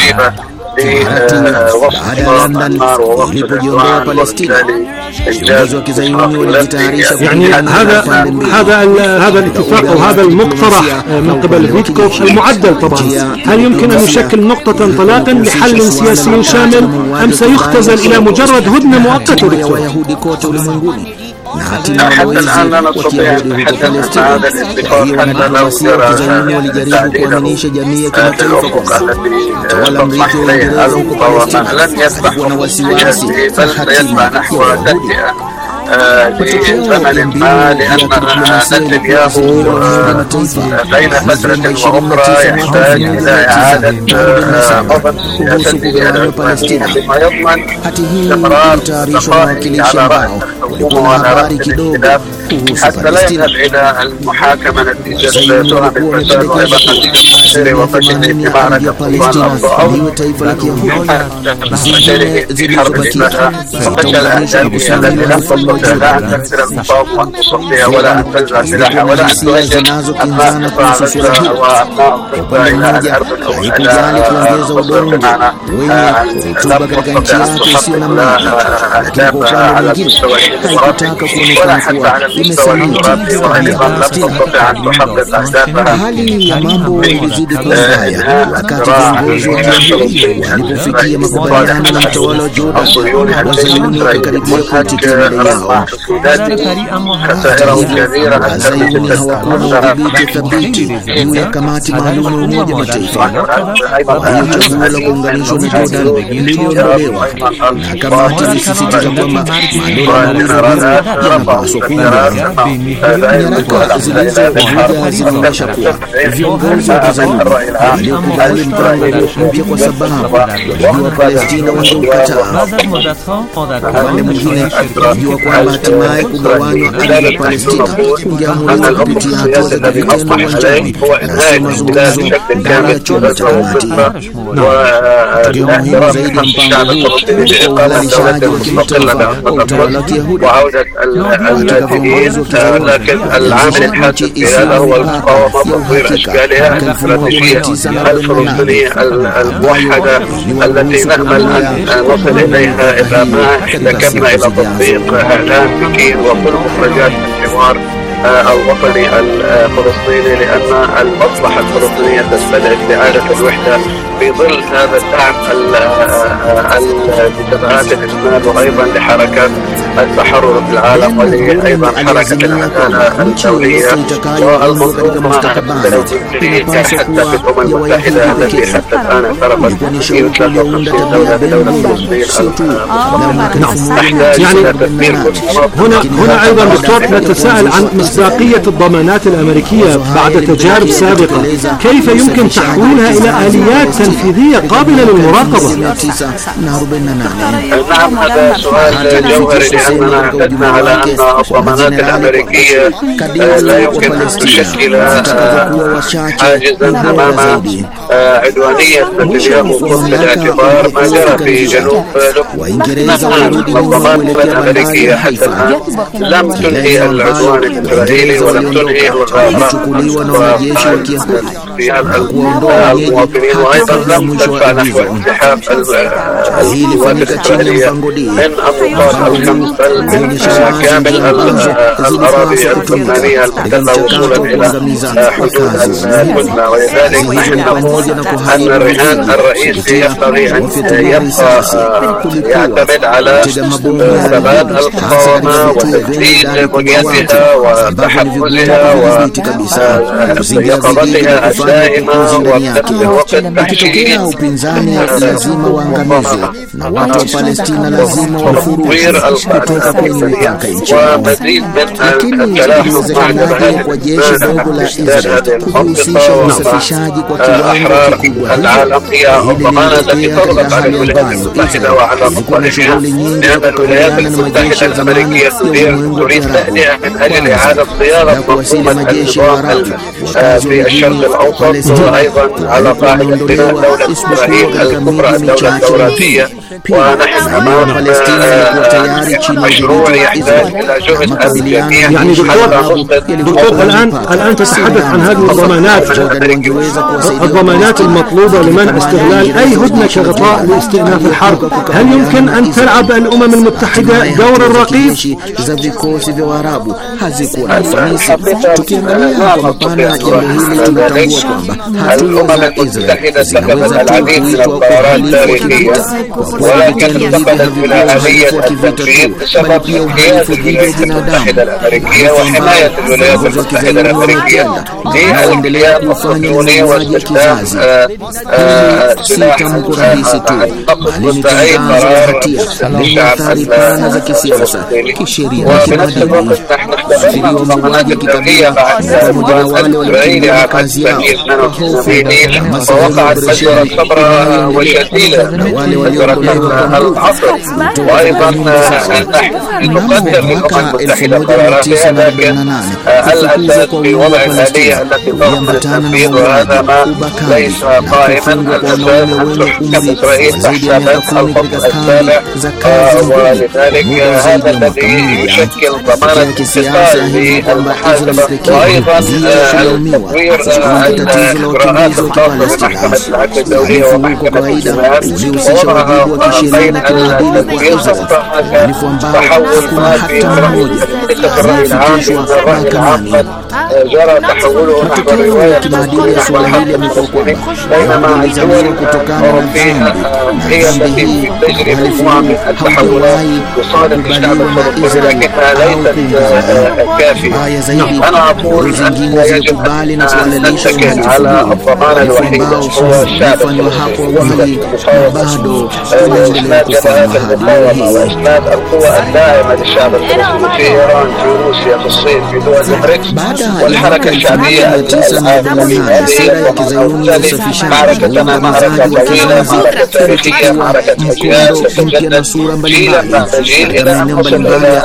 Speaker 5: Baada ya London ilipojiondoa Palestina, viongozi wa Kizayuni walijitayarisha.
Speaker 6: يعني هذا هذا هذا الاتفاق وهذا المقترح من قبل فيتكوف المعدل طبعا، هل يمكن أن يشكل نقطة انطلاقا لحل سياسي شامل أم سيختزل إلى مجرد هدنة مؤقتة دكتور؟
Speaker 9: حتى الآن لا نستطيع أن نتحدث عن هذا الاتفاق حتى لو جرى الأفق التي تطمح إليها المقاومة لن يسمح بالسياسي بل سيسمح نحو تهدئة لزمن ما، لأن نتنياهو بين فترة وأخرى يحتاج إلى إعادة نظر سياسته الفلسطينية بما يضمن استمرار بقائه على رأس الحكومة وعلى رأس الاختلاف حتى لا يذهب إلى المحاكمة نتيجة تهم الفساد وأيضا نتيجة تحصيل وفشل اجتماع الأوضاع أو فشله في حرب لها وفشل أهدافها التي لم تستطع لا أن تكسر المقاومة أن تصفيها ولا أن تنزع سلاحها ولا أن تؤجل أبناء قطاع غزة وأبناء قطاع إلى الحرب أو إلى مصر بمعنى أن لم تستطع أن تحقق أهدافها على المستوى الديمقراطي ولا حتى على المستوى الجغرافي، وأيضا لم تستطع أن تحقق أهدافها
Speaker 5: hali ya mambo ilizidi kuwa mbaya wakati viongozi wa Kiarabu walipofikia makubaliano na mtawala wa Jordan. Wazayuni wakakaribia kuitikia madai yao. Wazayuni hawakuwa na udhibiti thabiti juu ya kamati maalum ya Umoja wa Mataifa. Kwa hiyo chaguo la kuunganishwa na Jordan liliondolewa na kamati ilisisitiza kwamba madola mawili yanapaswa kuungana. Nyaraka zilizovuja zinaonyesha kuwa viongozi wa Kizayuni waliokubali mpango mpya kwa sababu walijua Palestina wangeukataa. Kwa upande mwingine, walijua kwamba hatimaye kugawanywa ardhi ya Palestina kungeamuliwa kupitia hatua za vitendo uwanjani na sio mazungumzo ndani ya chumba cha kamati. Tukio muhimu zaidi ya mpango huu kwa uhalalishaji wa kimataifa wa utawala wa Kiyahudi. Katika viongozi wa Kizayuni
Speaker 9: العامل الحاسم في هذا هو المقاومة تطوير أشكالها الاستراتيجية الفلسطينية الموحدة التي نأمل أن نصل إليها إذا ما احتكمنا إلى تطبيق إعلان بكين وكل مخرجات الحوار الوطني الفلسطيني، لأن المصلحة الفلسطينية تستدعي استعادة الوحدة في ظل هذا الدعم لجماعات الإسلام وأيضا لحركات التحرر في العالم وأيضا حركة العدالة الدولية والمنظومة الدولية حتى في الأمم المتحدة التي حتى الآن اعترفت بوجود دولة دولة فلسطين.
Speaker 6: يعني هنا هنا أيضا دكتور نتساءل عن مصداقية الضمانات الأمريكية بعد تجارب سابقة، كيف يمكن تحويلها إلى آليات تنفيذية قابلة للمراقبة؟
Speaker 9: نعم، هذا سؤال جوهري، لأننا اعتدنا على أن الضمانات الأمريكية لا يمكن أن تشكل حاجزا أمام عدوانية نتنياهو، خذ بالاعتبار ما جرى في جنوب لبنان. الضمانات الأمريكية حتى الآن لم تنهي العدوان الإسرائيلي ولم تنهي الغارات في المواطنين، وأيضا لم تدفع نحو انسحاب القوات الإسرائيلية من النقاط الخمس كامل الأراضي اللبنانية المحتلة وصولا إلى حدود الهدنة. ولذلك نحن نقول أن الرهان الرئيسي ينبغي أن يبقى يعتمد على ثبات القوامة وتجديد بنيتها وتحفزها ويقظتها الدائمة ووقت التحشيد
Speaker 5: upinzani lazima uangamizwe na watu wa Palestina lazima
Speaker 9: وتطوير
Speaker 5: kutoka kwenye mipaka nchi yao.
Speaker 9: ومزيد من
Speaker 5: Lakini
Speaker 9: التلاحم مع جبهات
Speaker 5: kwa jeshi dogo la Israel kuhusisha usafishaji kwa kiwango kikubwa.
Speaker 9: العالم هي الضمانة التي تضغط على الولايات المتحدة وعلى مصالحها، لأن الولايات المتحدة الأمريكية تريد تهدئة من أجل إعادة صياغة منظومة النظام في الشرق الأوسط، وأيضا على قاعدة بناء دولة إسرائيل الكبرى الدولة الثوراتية. ونحن أمام مشروع يحتاج إلى جهد الجميع.
Speaker 6: يعني دكتور دكتور الآن الآن تتحدث عن هذه الضمانات الضمانات المطلوبة لمنع استغلال أي هدنة كغطاء لاستئناف الحرب. هل يمكن أن تلعب الأمم المتحدة دور الرقيب؟
Speaker 5: za vikosi vya Waarabu hazikuwa na ufanisi. Tukiangalia kwa mapana ya jambo hili tunatambua kwamba hatua za Israel zinaweza kuitwa kuhalifwa kivita,
Speaker 9: ولكن انتقلت إلى آلية التنفيذ بسبب انحياز الولايات المتحدة الأمريكية وحماية الولايات المتحدة الأمريكية للقيام الصهيوني واستخدام سلاح النقص بأي قرار للشعب الفلسطيني. وبنفس الوقت نحن نحتاج الضمانات الدولية بعد العدوان الإسرائيلي عام ألف وتسعمئة واثنين وتسعين، ووقعت مجزرة صبرا وشديدة العصر. وأيضا نحن نقدر للأمم المتحدة قراراتها، لكن الأساس في وضع الآلية التي تضمن التنفيذ، وهذا ما ليس قائما. الأساس أن تحكم إسرائيل تحت الفصل السابع، ولذلك هذا الذي يشكل ضمانة اتصال للمحاسبة، وأيضا تطوير الإجراءات الخاصة بمحكمة العدل الدولية ومحكمة الجنايات، ووضعها بين التنفيذ تحول ما في الرأي العام. الرأي العام جرى تحوله نحو الرواية بينما الدول الأوروبية هي التي تجري مجموعة من التحولات لصالح الشعب الفلسطيني، لكنها ليست كافية. أنا أقول أن يجب أن نتكل على الضمان الوحيد هو الشعب الفلسطيني. إسناد جبهات المقاومة وإسناد القوى الداعمة للشعب الفلسطيني في إيران، في روسيا، في الصين، في دول البريكس والحركة الشعبية العالمية. معركتنا معركة طويلة، معركة تاريخية، معركة أجيال تتجدد جيلا بعد جيل إلى أن نصل إلى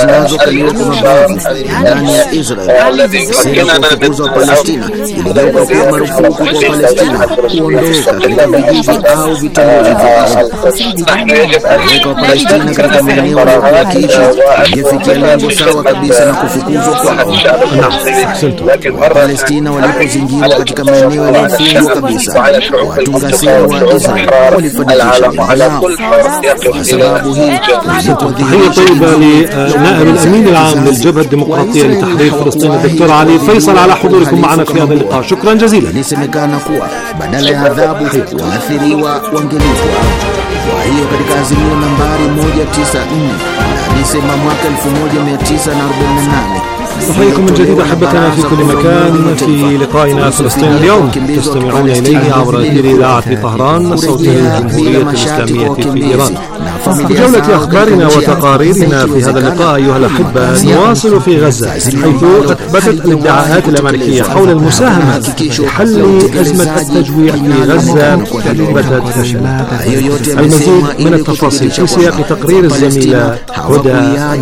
Speaker 9: الذي يمكننا من
Speaker 5: Palestina ilidaiwa kuwa marufuku kwa Palestina kuondoka katika vijiji au vitongoji vyao. Kuweka Palestina katika maeneo wanayoishi ingefikia lengo sawa kabisa na kufukuzwa kwao. Palestina walipozingirwa katika maeneo yaliyofungwa kabisa, watunga sera wa Israel walifanikisha yao. Kwa sababu hii
Speaker 6: تحية طيبة لنائب الأمين العام للجبهة الديمقراطية لتحرير فلسطين الدكتور علي فيصل على حضوركم معنا في هذا اللقاء. شكرا جزيلا.
Speaker 5: Ilisemekana kuwa badala ya adhabu waathiriwa wangelipwa. Kwa hiyo katika azimio nambari moja tisa nne la Desemba mwaka elfu moja mia tisa arobaini na nane
Speaker 6: تحييكم من جديد أحبتنا في كل مكان في لقائنا فلسطين اليوم، تستمعون إليه عبر أثير إذاعة طهران صوت الجمهورية الإسلامية في إيران. في جولة أخبارنا وتقاريرنا في هذا اللقاء أيها الأحبة نواصل في غزة، حيث أثبتت الادعاءات الأمريكية حول المساهمة في حل أزمة التجويع في غزة أثبتت فشلها. المزيد من التفاصيل في سياق تقرير الزميلة هدى.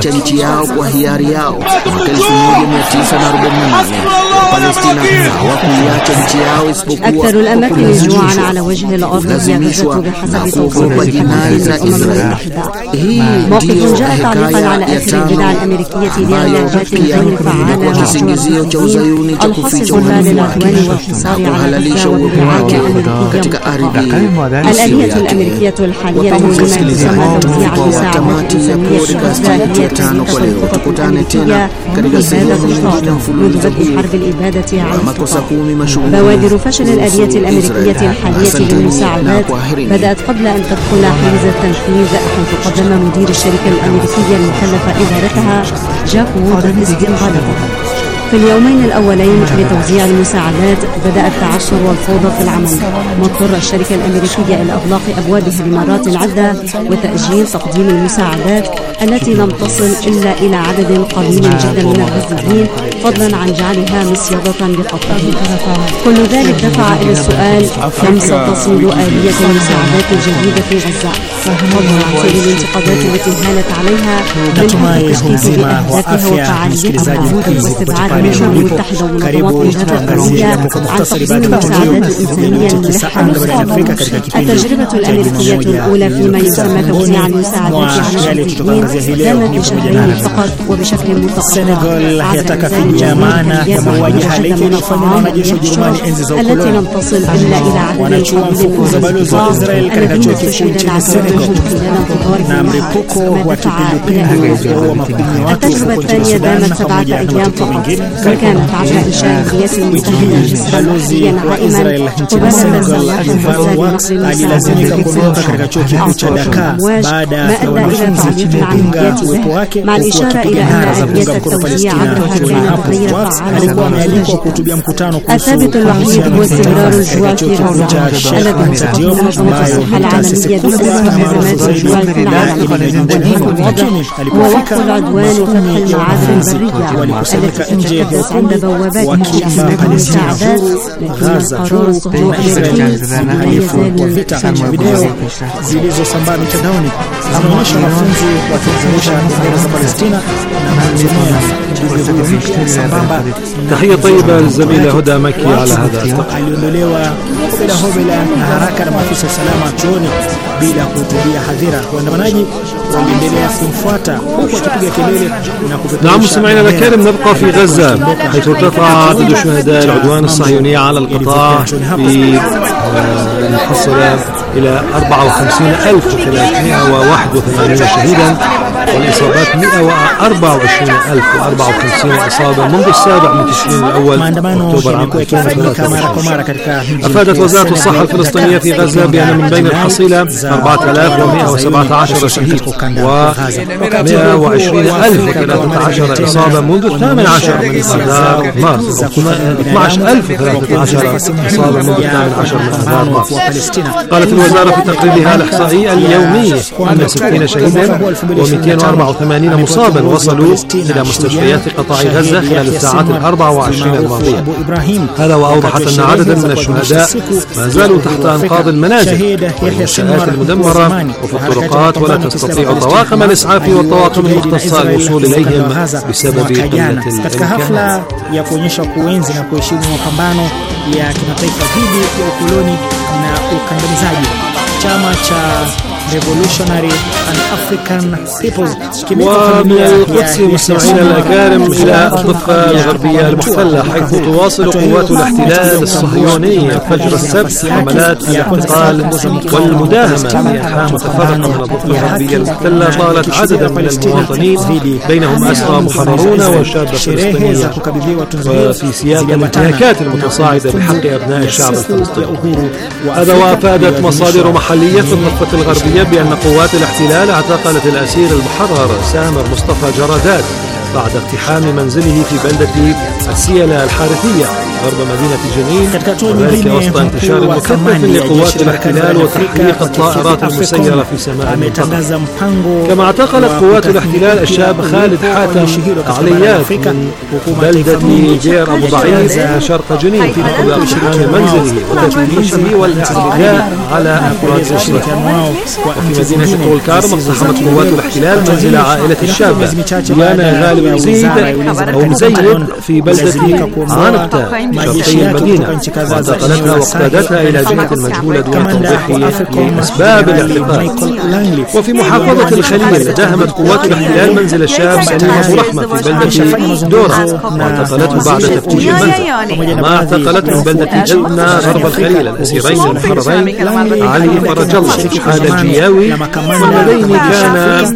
Speaker 10: أكثر الأماكن جوعا على وجه الأرض هي غزة بحسب توصيفات الأمم المتحدة. موقف جاء تعليقا على آخر البدع الأمريكية لعلاجات غير فعالة للمستوطنين الخاصة للعدوان والحصار على غزة والرعاية الأمريكية. الآلية الأمريكية الحالية لما تسمى توزيع المساعدات الإنسانية في غزة هي تسليط الخطط الأمريكية لهذا النشاط منذ بدء حرب الإبادة على القطاع. بوادر فشل الآلية الأمريكية الحالية للمساعدات بدأت قبل أن تدخل حيز التنفيذ، حيث قدم مدير الشركة الأمريكية المكلفة إدارتها جاك وود استقالته. في اليومين الأولين لتوزيع المساعدات بدأ التعثر والفوضى في العمل، مضطر الشركة الأمريكية إلى إغلاق أبوابها لمرات عدة وتأجيل تقديم المساعدات التي لم تصل إلا إلى عدد قليل جدا من الغزيين، فضلا عن جعلها مصيدة لخطرهم. كل ذلك دفع إلى السؤال: كم ستصل آلية المساعدات الجديدة في غزة؟ فضلا عن سير الانتقادات التي هالت عليها من التشكيك بأهدافها وفعاليتها واستبعاد الأمم المتحدة والمنظمات الدولية عن تقديم المساعدات الإنسانية الملحة للمستقبل. التجربة الأمريكية الأولى فيما يسمى توزيع المساعدات على الجديين دامت بشهرين فقط وبشكل متقطع. عادة الثانية هي مواجهة هذا من الطعام التي لم تصل إلا إلى عدد قليل من الأطفال الذين استشهد العدو خلال انتظارهم ودفع إلى التجربة الثانية دامت سبعة أيام فقط، وكانت عبر إنشاء القياس المستهدف جسرا أرضيا عائما قبالة الزواج غزة لنقل المساعدات. ما أدى إلى تعليق العمليات له، مع الإشارة إلى أن آلية التوزيع عبر هاتين غير فعالة ومنتجة. الثابت الوحيد هو استمرار الجوع في غزة الذي تقوم منظمة الصحة العالمية بأسوأ أزمات الجوع في العالم، والهدف الواضح هو وقف العدوان وفتح المعابر البرية التي تحدث عند بوابات مؤسسات المساعدات، لكن قرار الصهيوني لا يزال
Speaker 11: video zilizosambaa mitandaoni zinaonyesha wanafunzi wakionyesha bendera za Palestina na kutumia sambamba.
Speaker 6: تحية طيبة للزميلة هدى مكي على هذا.
Speaker 11: aliondolewa bila hobela na haraka na maafisa usalama chuoni bila kuhutubia hadhira. Waandamanaji waliendelea kumfuata huku wakipiga kelele na kupeperusha.
Speaker 6: نعم مستمعينا الكرام، نبقى في غزة حيث ارتفع عدد شهداء العدوان الصهيوني على القطاع في المحصلة إلى أربعة وخمسين ألف وثلاثمائة وواحد وثمانين شهيدا والإصابات مئة وأربعة وعشرين ألف وأربعة وخمسين إصابة منذ السابع من تشرين الأول أكتوبر عام ألفين وثلاثة عشر. أفادت وزارة الصحة الفلسطينية في غزة بأن من بين الحصيلة أربعة آلاف ومئة وسبعة عشر شهيد ومئة وعشرين ألف وثلاثة عشر إصابة منذ الثامن عشر من آذار مارس، اثني عشر ألف وثلاثة عشر إصابة منذ الثامن عشر من آذار مارس. قالت الوزارة في تقريرها الإحصائي اليومي أن ستين شهيدا ومئتين وأربعة وثمانين مصابا وصلوا إلى مستشفيات قطاع غزة خلال الساعات الأربع وعشرين الماضية. هذا وأوضحت أن عددا من الشهداء ما زالوا تحت أنقاض المنازل والمنشآت المدمرة وفي الطرقات، ولا تستطيع طواقم الإسعاف والطواقم المختصة الوصول إليهم بسبب قلة الإمكانات.
Speaker 11: ya kuonyesha kuenzi na kuheshimu mapambano ya kimataifa dhidi ya ukoloni na ukandamizaji. Chama cha Revolutionary and African Peoples
Speaker 6: ومن القدس مستمعين الأكارم إلى الضفة الغربية المحتلة، حيث تواصل قوات الاحتلال الصهيوني فجر السبت حملات الاعتقال والمداهمة في أنحاء متفرقة من الضفة الغربية المحتلة طالت عددا من المواطنين بينهم أسرى محررون وشابة فلسطينية، وفي سياق الانتهاكات المتصاعدة بحق أبناء الشعب الفلسطيني. هذا وأفادت مصادر محلية في الضفة الغربية بأن قوات الاحتلال اعتقلت الأسير المحرر سامر مصطفى جرادات بعد اقتحام منزله في بلدة السيلة الحارثية غرب مدينة جنين، وذلك وسط انتشار مكثف لقوات الاحتلال وتحقيق الطائرات المسيرة في سماء المنطقة. كما اعتقلت قوات الاحتلال الشاب خالد حاتم عليات من بلدة جير أبو ضعيف شرق جنين في اقتحام منزله وتفتيشه والاعتداء على أفراد أسرته. وفي مدينة طول كارم اقتحمت قوات الاحتلال منزل عائلة الشابة ديانا غالب مزيد أو مزيد في بلدة عنبتة شرقي المدينة، واعتقلتها واقتادتها إلى جهة المجهولة دون توضيح لأسباب الاعتقال. وفي محافظة الخليل داهمت قوات الاحتلال منزل الشاب سليم أبو رحمة في بلدة دورة واعتقلته بعد تفتيش المنزل. ما اعتقلت من بلدة جدنا غرب الخليل الأسيرين المحررين علي فرج الله شحاد الجياوي، والذين كان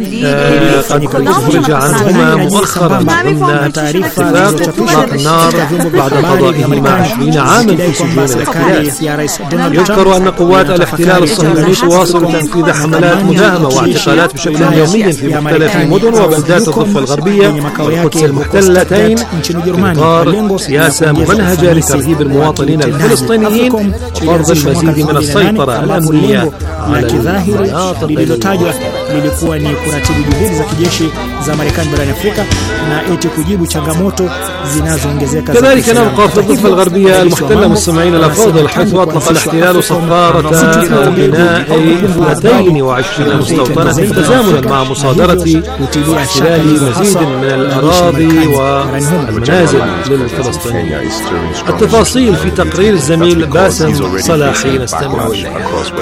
Speaker 6: قد خرج عنهما مؤخرا ضمن اتفاق اطلاق النار بعد قضائهما عشرين عاما في سجون الاحتلال. يذكر أن قوات الاحتلال الصهيوني تواصل تنفيذ حملات مداهمة واعتقالات بشكل يومي في مختلف مدن وبلدات الضفة الغربية والقدس المحتلتين في إطار سياسة ممنهجة لترهيب المواطنين الفلسطينيين وفرض المزيد من السيطرة الأمنية على المناطق
Speaker 11: lililotajwa lilikuwa ni kuratibu juhudi za kijeshi za Marekani barani Afrika na eti kujibu changamoto zinazoongezeka.
Speaker 6: كذلك نبقى في الضفة الغربية المحتلة مستمعين الأفاضل، حيث أطلق الاحتلال صفارة بناء اثنتين وعشرين مستوطنة تزامنا مع مصادرة واحتلال مزيد من الأراضي والمنازل للفلسطينيين. التفاصيل في تقرير الزميل باسم صلاحي نستمع إليه.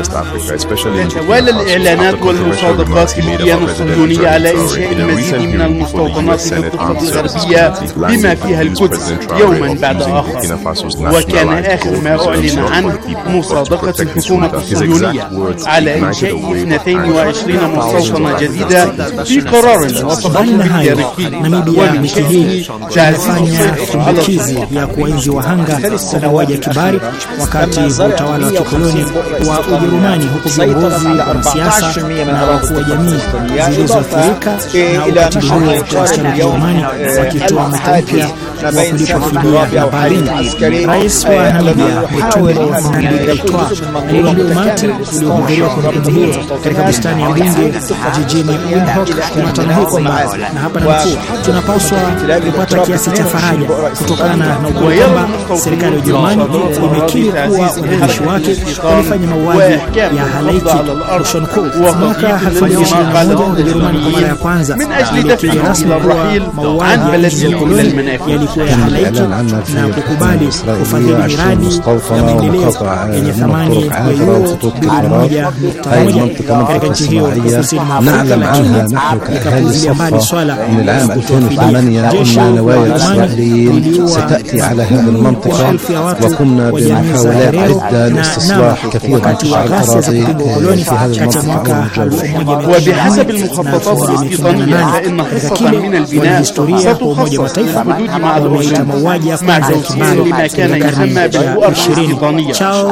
Speaker 12: تتوالى الإعلانات والمصادقات للكيان الصهيوني على إنشاء المزيد من المستوطنات في الضفة الغربية بما فيها القدس يوما بعد آخر، وكان آخر ما أعلن عنه مصادقة الحكومة الصهيونية على إنشاء اثنتين وعشرين مستوطنة جديدة في قرار وصفه تاريخي وبشكل
Speaker 11: تعزيز kumbukizi ya kuenzi wahanga wa mauaji ya kimbari wakati wa utawala wa kikoloni wa Ujerumani, huku viongozi wa siasa na wakuu wa jamii zilizoathirika na ukatili huo wa askari wa Ujerumani wakitoa matamshi wa kulipa fidia ya baharini. Rais wa Namibia Netumbo Nandi-Ndaitwah aliwaambia umati uliohudhuria kumbukumbu hiyo katika bustani ya bunge jijini Windhoek Jumatano hii kwamba, na hapa nukuu, tunapaswa kupata kiasi cha faraja kutokana na ukweli kwamba serikali ya Ujerumani imekiri kuwa wanajeshi wake walifanya mauaji ya halaiki. Mwaka elfu mbili na ishirini na moja Ujerumani kwa mara ya kwanza ilikiri rasmi kuwa mauaji ya ukoloni yalikuwa ya halaiki na kukubali kufadhili miradi ya maendeleo yenye thamani ya euro bilioni moja nukta moja katika nchi hiyo kusini mwa Afrika, lakini ikapuuzilia mbali swala
Speaker 13: la kutoa fidia.
Speaker 11: Jeshi la
Speaker 13: الإسرائيليين ستأتي على هذه المنطقة، وقمنا بمحاولات عدة لاستصلاح كثير من الأراضي في هذه المنطقة.
Speaker 12: وبحسب المخططات الاستيطانية فإن حصة من البناء ستخصص في الحدود مع روسيا مع توسيع لما كان يسمى بالبؤر الاستيطانية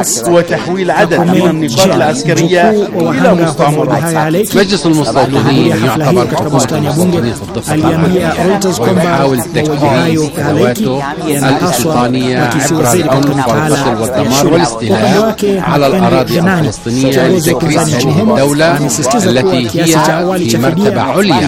Speaker 12: وتحويل عدد من النقاط العسكرية إلى مستعمرات.
Speaker 14: مجلس المستوطنين يعتبر حكومة المستوطنين في الضفة الغربية ويحاول تكوين أدواته الاستيطانية عبر العنف والقتل والدمار والاستيلاء على الأراضي الفلسطينية لتكريس هذه الدولة التي هي في مرتبة عليا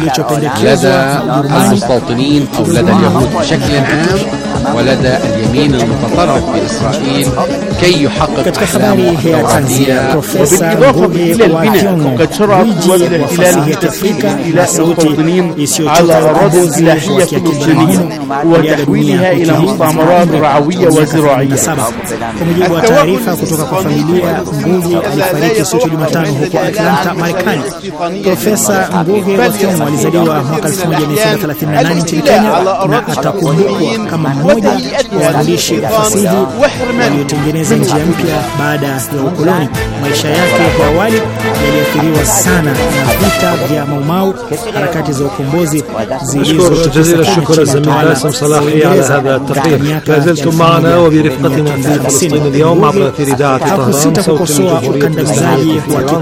Speaker 14: لدى المستوطنين أو لدى اليهود بشكل عام ولدى اليمين المتطرف في إسرائيل كي يحقق أحلامه الديمقراطية.
Speaker 12: وبالإضافة إلى البناء وقد شرعت قوات الاحتلال تفكيك استيلاء المستوطنين على الأراضي الفلاحية فلسطينية وتحويلها إلى مستعمرات رعوية وزراعية.
Speaker 11: Kwa mujibu wa taarifa kutoka kwa familia, Ngugi alifariki siku Jumatano huko Atlanta, Marekani. Profesa Ngugi wa Thiong'o alizaliwa mwaka elfu moja mia tisa thelathini na nane nchini Kenya na atakumbukwa kama mmoja wa waandishi wa fasihi waliotengeneza njia mpya baada ya ukoloni. Maisha yake ya awali yaliathiriwa sana na vita vya Mau Mau, harakati za ukombozi
Speaker 6: أشكر جزيل الشكر الزميل باسم صلاحي على هذا التحقيق. لا زلتم معنا وبرفقتنا في فلسطين اليوم عبر أثير إذاعة طهران صوت الجمهورية الإسلامية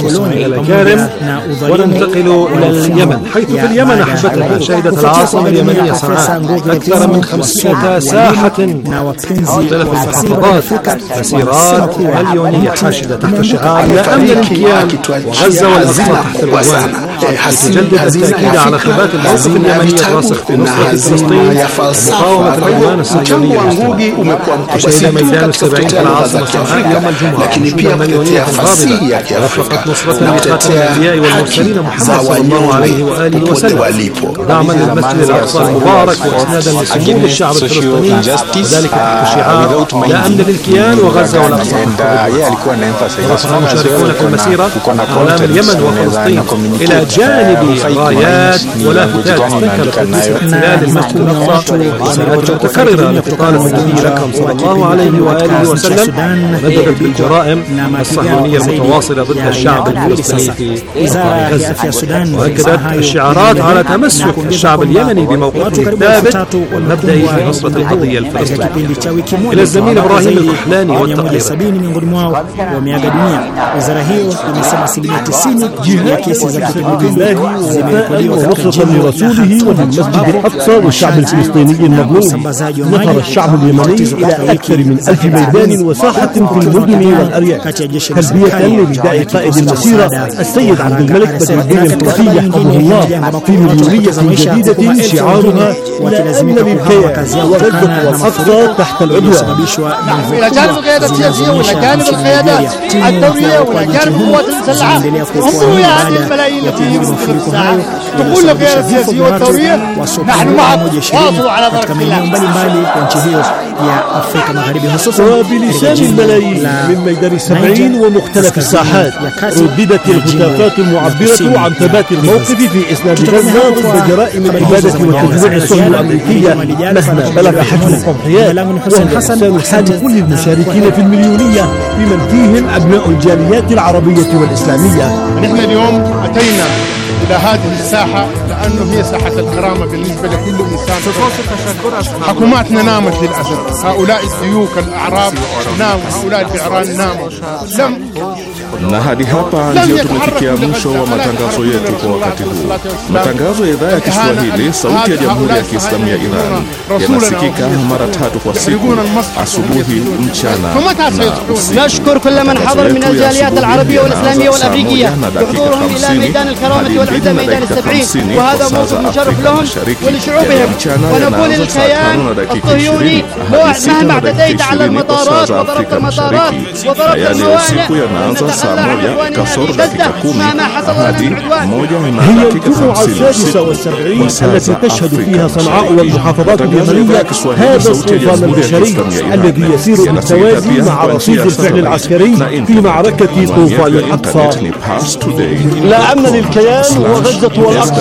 Speaker 6: الكارم. وننتقل إلى اليمن، حيث في اليمن أحبتنا شهدت العاصمة اليمنية صنعاء أكثر من خمسمائة ساحة مختلف المحافظات مسيرات مليونية حاشدة تحت شعار لا أمن للكيان وغزة والأقصى تحت العدوان، تجدد التأكيد على ثبات الموقف اليمني الراسخ في نصرة فلسطين ومقاومة العدوان الصهيوني الإسرائيلي. وشهد ميدان السبعين في العاصمة صنعاء يوم الجمعة حشودا مليونية غاضبة رافقت نصرة لخاتم الأنبياء والمرسلين محمد صلى الله عليه وآله وسلم، دعما للمسجد الأقصى المبارك وإسنادا لصمود الشعب الفلسطيني، وذلك تحت شعار لا أمن للكيان وغزة والأقصى. رفع المشاركون في المسيرة أعلام اليمن وفلسطين إلى جانب رايات ولافتات تنكر قدس احتلال المسجد الأقصى والسنوات المتكررة التي قالت النبي الأكرم صلى الله عليه وآله وسلم بددت بالجرائم الصهيونية المتواصلة ضد الشعب الفلسطيني في غزة. وأكدت الشعارات على تمسك الشعب اليمني بموقفه الثابت والمبدئي في نصرة القضية الفلسطينية. إلى الزميل إبراهيم الكحلاني والتقرير.
Speaker 11: wameaga dunia. Wizara hiyo imesema asilimia tisini ya kesi za kipindupindu zimerekodiwa katika
Speaker 15: نصرة لرسوله وللمسجد الأقصى والشعب الفلسطيني المظلوم. ظهر الشعب اليمني إلى أكثر من ألف ميدان وساحة في المدن والأرياف تلبية لنداء قائد المسيرة السيد عبد الملك بدر الدين الطوفي يحفظه الله في مليونية جديدة شعارها لا أمن للكيان وغزة والأقصى تحت العدوان.
Speaker 16: إلى جانب القيادة السياسية وإلى جانب القيادات الدولية وإلى جانب القوات المسلحة، انظروا إلى هذه الملايين التي يمكن في الساعة تقول القيادة السياسية والدولية نحن معكم واصلوا على ضرب
Speaker 15: الخلاف. وبلسان الملايين من ميدان السبعين ومختلف الساحات رددت الهتافات المعبرة عن ثبات الموقف في إسناد غزة ضد جرائم الإبادة والتجويع الصهيوني الأمريكية مهما بلغ حجم التضحيات. وهو لسان حال كل المشاركين في المليونية بمن فيهم أبناء الجاليات العربية والإسلامية.
Speaker 17: نحن اليوم أتينا إلى هذه الساحة لأنه هي ساحة الكرامة بالنسبة لكل إنسان. حكوماتنا نامت للأسف، هؤلاء الديوك الأعراب ناموا، هؤلاء الفئران ناموا. لم
Speaker 1: Na hadi hapa ndio tumefikia mwisho wa matangazo yetu kwa wakati huu. Matangazo ya idhaa ya Kiswahili sauti ya Jamhuri ya Kiislamu ya Iran yanasikika mara tatu kwa siku, asubuhi, mchana na usiku.
Speaker 16: نشكر كل من حضر من الجاليات العربية والإسلامية والأمريكية بحضورهم إلى ميدان الكرامة والعزة ميدان السبعين، وهذا موقف مشرف لهم ولشعوبهم. ونقول للكيان الصهيوني مهما اعتديت على المطارات وضربت المطارات وضربت الموانئ
Speaker 1: saa moja kasoro dakika kumi hadi moja na
Speaker 15: هي
Speaker 1: dakika
Speaker 15: الجمعة السادسة والسبعين التي تشهد فيها صنعاء والمحافظات اليمنية هذا الطوفان البشري الذي يسير بالتوازي مع رصيد الفعل العسكري في معركة طوفان الأقصى. لا أمن للكيان وغزة والأقصى تحت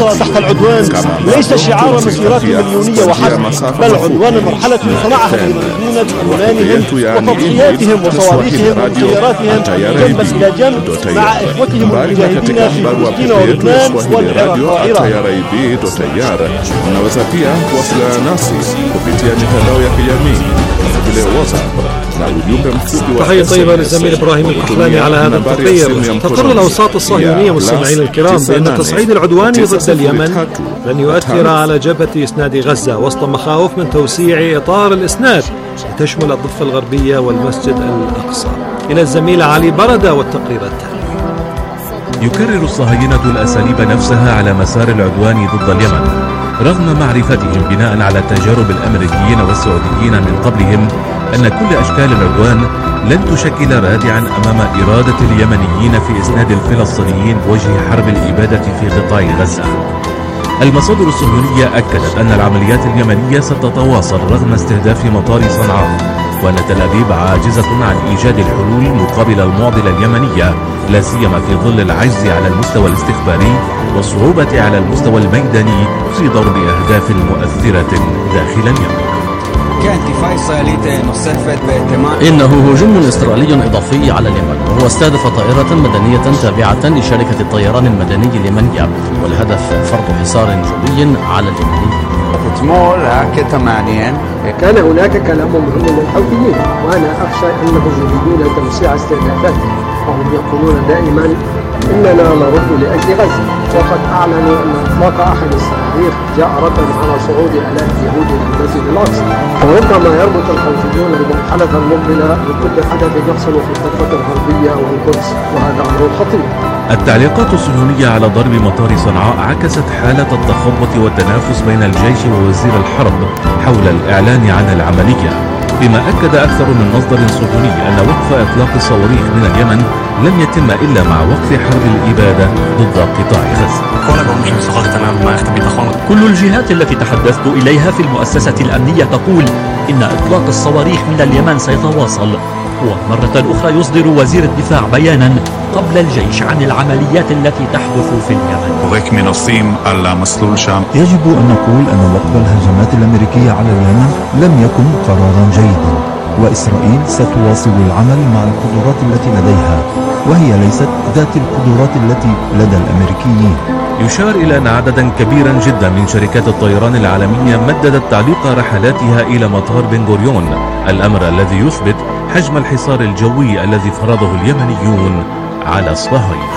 Speaker 15: العدوان ليس شعار مسيرات مليونية وحسب، بل عنوان مرحلة صنعها المليونيون بإيمانهم وتضحياتهم وصواريخهم وسياراتهم جنبا إلى جنب مع إخوتهم المجاهدين في فلسطين ولبنان والعراق وإيران.
Speaker 1: Unaweza pia kuwasiliana nasi kupitia mitandao ya kijamii kama vile WhatsApp na ujumbe mfupi wa
Speaker 6: تحية طيبة للزميل إبراهيم الكحلاني على هذا التقرير. تقر الأوساط الصهيونية مستمعين الكرام بأن تصعيد العدوان ضد اليمن لن يؤثر على جبهة إسناد غزة وسط مخاوف من توسيع إطار الإسناد لتشمل الضفة الغربية والمسجد الأقصى. إلى الزميل علي بردة والتقرير التالي.
Speaker 18: يكرر الصهاينة الأساليب نفسها على مسار العدوان ضد اليمن رغم معرفتهم بناء على تجارب الأمريكيين والسعوديين من قبلهم أن كل أشكال العدوان لن تشكل رادعا أمام إرادة اليمنيين في إسناد الفلسطينيين بوجه حرب الإبادة في قطاع غزة. المصادر الصهيونية أكدت أن العمليات اليمنية ستتواصل رغم استهداف مطار صنعاء، وأن تل أبيب عاجزة عن إيجاد الحلول مقابل المعضلة اليمنية، لا سيما في ظل العجز على المستوى الاستخباري والصعوبة على المستوى الميداني في ضرب أهداف مؤثرة داخل اليمن.
Speaker 3: إنه هجوم إسرائيلي إضافي على اليمن، وهو استهدف طائرة مدنية تابعة لشركة الطيران المدني اليمنية، والهدف فرض حصار جوي على اليمن.
Speaker 19: كان هناك كلام مهم للحوثيين، وأنا أخشى أنهم يريدون توسيع استهدافاتهم، وهم يقولون دائما إننا نرد لأجل غزة، وقد أعلنوا أن إطلاق أحد الصواريخ جاء ردا على صعود آلاف يهود إلى المسجد الأقصى، وربما يربط الحوثيون المرحلة المقبلة بكل حدث يحصل في الضفة الغربية والقدس، وهذا أمر خطير.
Speaker 18: التعليقات الصهيونية على ضرب مطار صنعاء عكست حالة التخبط والتنافس بين الجيش ووزير الحرب حول الإعلان عن العملية، بما أكد أكثر من مصدر صهيوني أن وقف إطلاق الصواريخ من اليمن لن يتم إلا مع وقف حرب الإبادة ضد قطاع غزة.
Speaker 20: كل الجهات التي تحدثت إليها في المؤسسة الأمنية تقول إن إطلاق الصواريخ من اليمن سيتواصل، ومرة أخرى يصدر وزير الدفاع بيانا قبل الجيش عن العمليات التي تحدث في اليمن.
Speaker 21: يجب أن نقول أن وقف الهجمات الأمريكية على اليمن لم يكن قرارا جيدا، وإسرائيل ستواصل العمل مع القدرات التي لديها، وهي ليست ذات القدرات التي لدى الأمريكيين.
Speaker 18: يشار إلى أن عددا كبيرا جدا من شركات الطيران العالمية مددت تعليق رحلاتها إلى مطار بن غوريون، الأمر الذي يثبت حجم الحصار الجوي الذي فرضه اليمنيون على الصهاينة.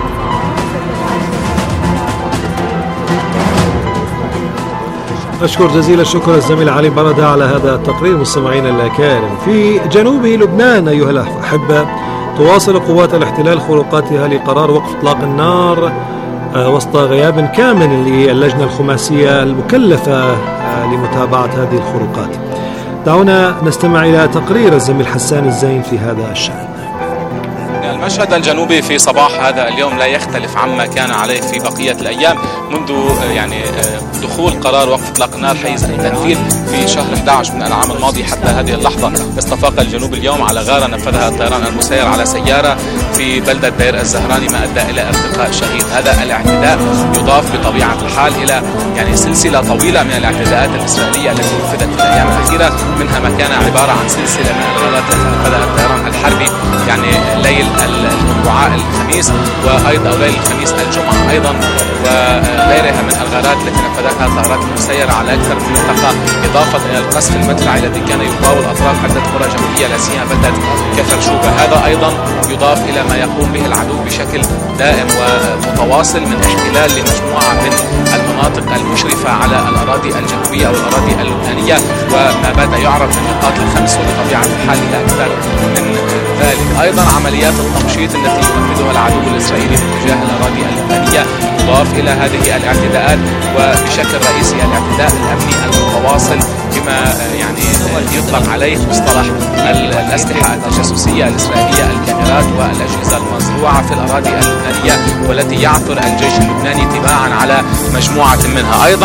Speaker 6: أشكر جزيل الشكر الزميل علي بردة على هذا التقرير. مستمعينا الأكارم، في جنوب لبنان أيها الأحبة تواصل قوات الاحتلال خروقاتها لقرار وقف إطلاق النار وسط غياب كامل للجنة الخماسية المكلفة لمتابعة هذه الخروقات. دعونا نستمع إلى تقرير الزميل حسان الزين في هذا الشأن.
Speaker 22: المشهد الجنوبي في صباح هذا اليوم لا يختلف عما كان عليه في بقية الأيام منذ يعني دخول قرار وقف إطلاق النار حيز التنفيذ في شهر أحد عشر من العام الماضي حتى هذه اللحظة. استفاق الجنوب اليوم على غارة نفذها الطيران المسير على سيارة في بلدة دير الزهراني، ما أدى إلى ارتقاء شهيد. هذا الاعتداء يضاف بطبيعة الحال إلى يعني سلسلة طويلة من الاعتداءات الإسرائيلية التي نفذت في الأيام الأخيرة، منها ما كان عبارة عن سلسلة من الغارات التي نفذها الطيران الحربي يعني ليل الاربعاء الخميس وأيضا أو ليل الخميس الجمعة أيضا، وغيرها من الغارات التي نفذتها الطائرات المسيرة على أكثر من منطقة، إضافة إلى القصف المدفعي الذي كان يطاول أطراف عدة قرى جنوبية لا سيما بلدة كفر شوبة. هذا أيضا يضاف إلى ما يقوم به العدو بشكل دائم ومتواصل من احتلال لمجموعة من المناطق المشرفة على الأراضي الجنوبية أو الأراضي اللبنانية، وما بدا يعرف بالنقاط الخمس وبطبيعة الحال إلى أكثر من ذلك. أيضا عمليات التمشيط التي ينفذها العدو الإسرائيلي باتجاه الأراضي اللبنانية تضاف إلى هذه الاعتداءات، وبشكل رئيسي الاعتداء الأمني المتواصل بما يعني يطلق عليه مصطلح الأسلحة التجسسية الإسرائيلية، الكاميرات والأجهزة المزروعة في الأراضي اللبنانية، والتي يعثر الجيش اللبناني تباعا على مجموعة منها. أيضا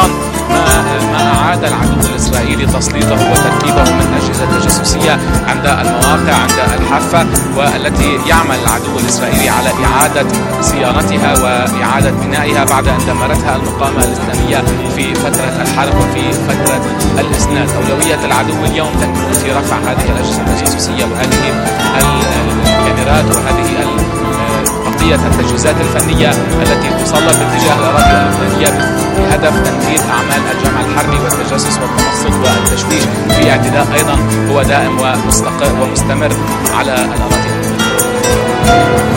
Speaker 22: ما ما أعاد العدو الإسرائيلي تسليطه وتركيبه من أجهزة تجسسية عند المواقع عند الحافة، والتي يعمل العدو الإسرائيلي على إعادة صيانتها وإعادة بنائها بعد أن دمرتها المقاومة اللبنانية في فترة الحرب وفي فترة الإسناد. أولوية العدو اليوم تكمن في رفع هذه الأجهزة التجسسية وهذه الكاميرات وهذه بقية التجهيزات الفنية التي تسلط باتجاه الأراضي اللبنانية بهدف تنفيذ أعمال الجمع الحربي والتجسس والتمصد والتشويش في اعتداء أيضا هو دائم ومستقر ومستمر على الأراضي اللبنانية.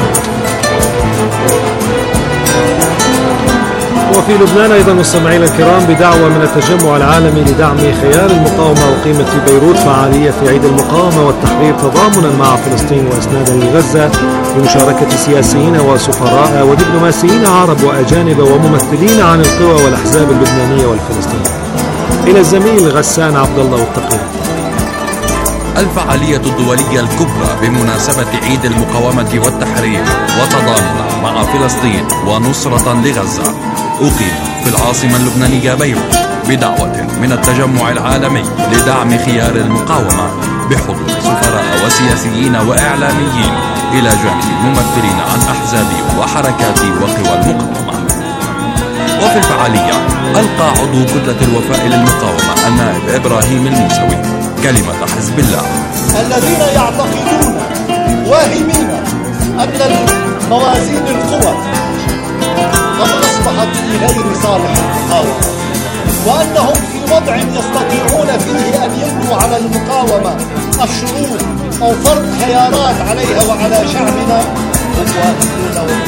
Speaker 6: وفي لبنان أيضا مستمعينا الكرام، بدعوة من التجمع العالمي لدعم خيار المقاومة أقيمت في بيروت فعالية عيد المقاومة والتحرير تضامنا مع فلسطين وإسنادا لغزة بمشاركة سياسيين وسفراء ودبلوماسيين عرب وأجانب وممثلين عن القوى والأحزاب اللبنانية والفلسطينية. إلى الزميل غسان عبد الله والتقرير.
Speaker 2: الفعالية الدولية الكبرى بمناسبة عيد المقاومة والتحرير وتضامنا مع فلسطين ونصرة لغزة أقيم في العاصمة اللبنانية بيروت بدعوة من التجمع العالمي لدعم خيار المقاومة بحضور سفراء وسياسيين وإعلاميين إلى جانب ممثلين عن أحزاب وحركات وقوى المقاومة. وفي الفعالية ألقى عضو كتلة الوفاء للمقاومة النائب إبراهيم الموسوي كلمة حزب الله.
Speaker 4: الذين يعتقدون واهمين أن موازين القوى قد أصبحت في غير صالح المقاومة، وأنهم في وضع يستطيعون فيه أن يبنوا على المقاومة الشروط أو فرض خيارات عليها وعلى شعبنا، هم واهمون.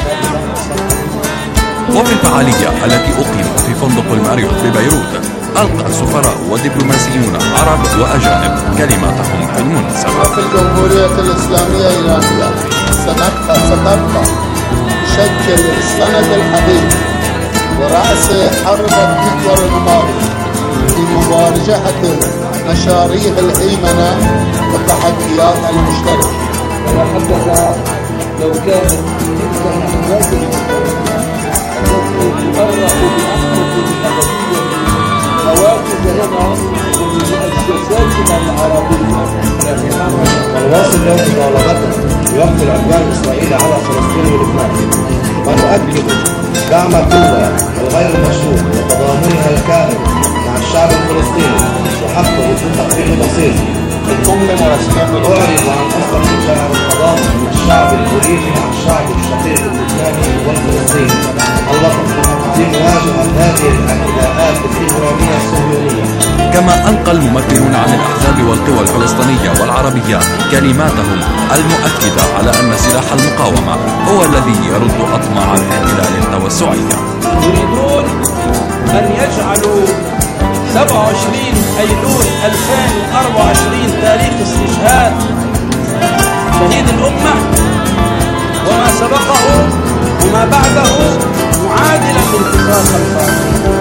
Speaker 2: وفي الفعالية التي أقيمت في فندق الماريوت ببيروت ألقى سفراء ودبلوماسيون عرب وأجانب كلماتهم في المناسبة.
Speaker 4: في الجمهورية الإسلامية الإيرانية ستبقى ستبقى تشكل السند الحديث ورأس حرب المحور الماضي في مواجهة مشاريع الهيمنة والتحديات المشتركة. ولا حبذا لو كانت تلك النماذج التي تؤرخ بأحمد الأبدية هواجس هنا ومؤسساتنا العربية.
Speaker 23: ونواصل اليوم مطالبتنا بوقف العدوان الإسرائيلي على فلسطين ولبنان، ونؤكد دعم الدول الغير مشروط وتضامنها الكامل مع الشعب الفلسطيني وحقه في تقديم بسيط.
Speaker 4: الأمم ورسمية
Speaker 23: أعرض عن أصل شهر التضامن من الشعب الكوريجي مع الشعب الشقيق اللبناني والفلسطيني الوطني في مواجهة هذه الاعتداءات الإجرامية الصهيونية.
Speaker 2: كما ألقى الممثلون عن الأحزاب والقوى الفلسطينية والعربية كلماتهم المؤكدة على أن سلاح المقاومة هو الذي يرد أطماع الاحتلال التوسعية.
Speaker 4: يريدون أن يجعلوا سبعة وعشرين أيلول ألفين وأربعة وعشرين تاريخ استشهاد شهيد الأمة وما سبقه وما بعده معادلا لانتصار الفاتحين.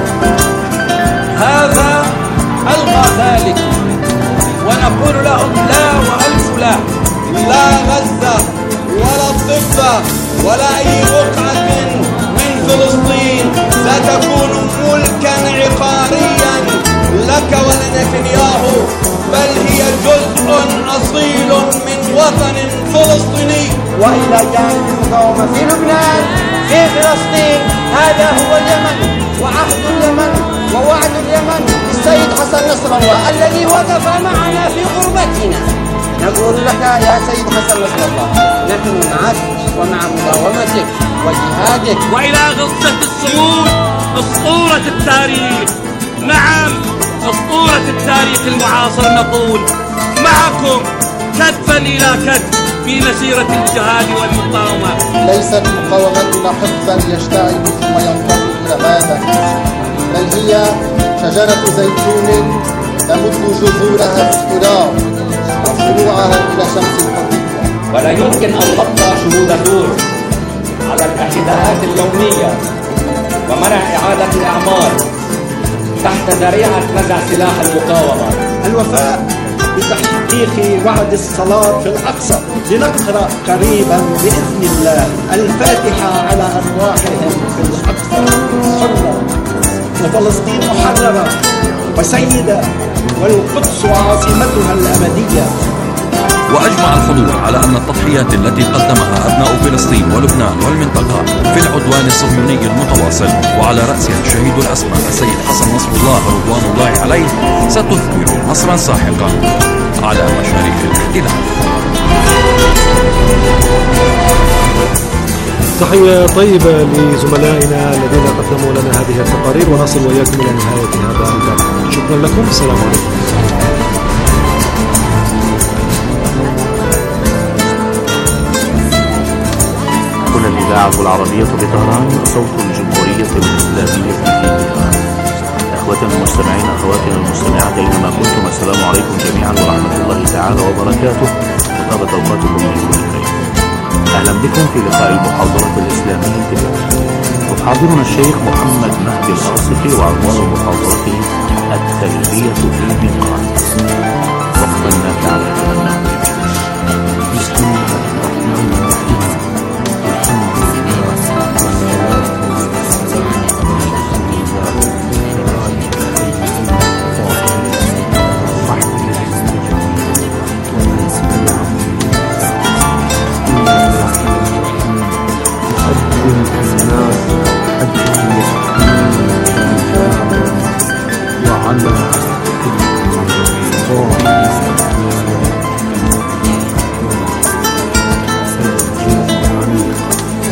Speaker 4: هذا ألغى ذلك، ونقول لهم لا وألف لا. لا غزة ولا الضفة ولا أي بقعة من فلسطين ستكون ملكا عقاريا لك ولنتنياهو، بل هي جزء أصيل من وطن فلسطيني. وإلى جانب المقاومة في لبنان في فلسطين، هذا هو اليمن وعهد اليمن ووعد اليمن السيد حسن نصر الله الذي وقف معنا في غربتنا. نقول لك يا سيد حسن نصر الله نحن معك ومع مقاومتك وجهادك.
Speaker 24: وإلى غزة الصمود أسطورة التاريخ، نعم أسطورة التاريخ المعاصر، نقول معكم كتفا إلى كتف في مسيرة الجهاد والمقاومة.
Speaker 4: ليست مقاومتنا حفظا يشتعل ثم ينطلق إلى هذا، بل هي شجرة زيتون تمد جذورها في التراب وفروعها إلى شمس الحرية.
Speaker 23: ولا يمكن أن تبقى شهود الدور على الاعتداءات اليومية ومنع إعادة الأعمار تحت ذريعة نزع سلاح المقاومة.
Speaker 4: الوفاء بتحقيق وعد الصلاة في الأقصى. لنقرأ قريبا بإذن الله الفاتحة على أرواحهم في الأقصى. صلى
Speaker 5: وفلسطين محررة وسيدة والقدس عاصمتها الأبدية.
Speaker 2: وأجمع الحضور على أن التضحيات التي قدمها أبناء فلسطين ولبنان والمنطقة في العدوان الصهيوني المتواصل وعلى رأسها الشهيد الأسمى السيد حسن نصر الله رضوان الله عليه ستثمر نصرا ساحقا على مشاريع الاحتلال.
Speaker 6: تحية طيبة لزملائنا الذين قدموا لنا هذه التقارير، ونصل وإياكم إلى نهاية هذا البرنامج. شكرا لكم، السلام عليكم.
Speaker 7: هنا الإذاعة العربية بطهران، صوت الجمهورية الإسلامية في إيران. إخوتنا المستمعين، أخواتنا المستمعات أينما كنتم، السلام عليكم جميعا ورحمة الله تعالى وبركاته، وطابت أوقاتكم بكل خير. أهلا بكم في لقاء المحاضرة الإسلامية اليوم. يحاضرنا الشيخ محمد مهدي الآصفي، وعنوان المحاضرة التربية في الميقات. وقتا نافعا نتمنى. بسم الله الرحمن الرحيم.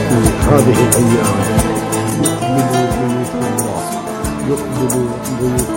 Speaker 15: هذه الأيام يقبل بيوت الله، يقبل بيوت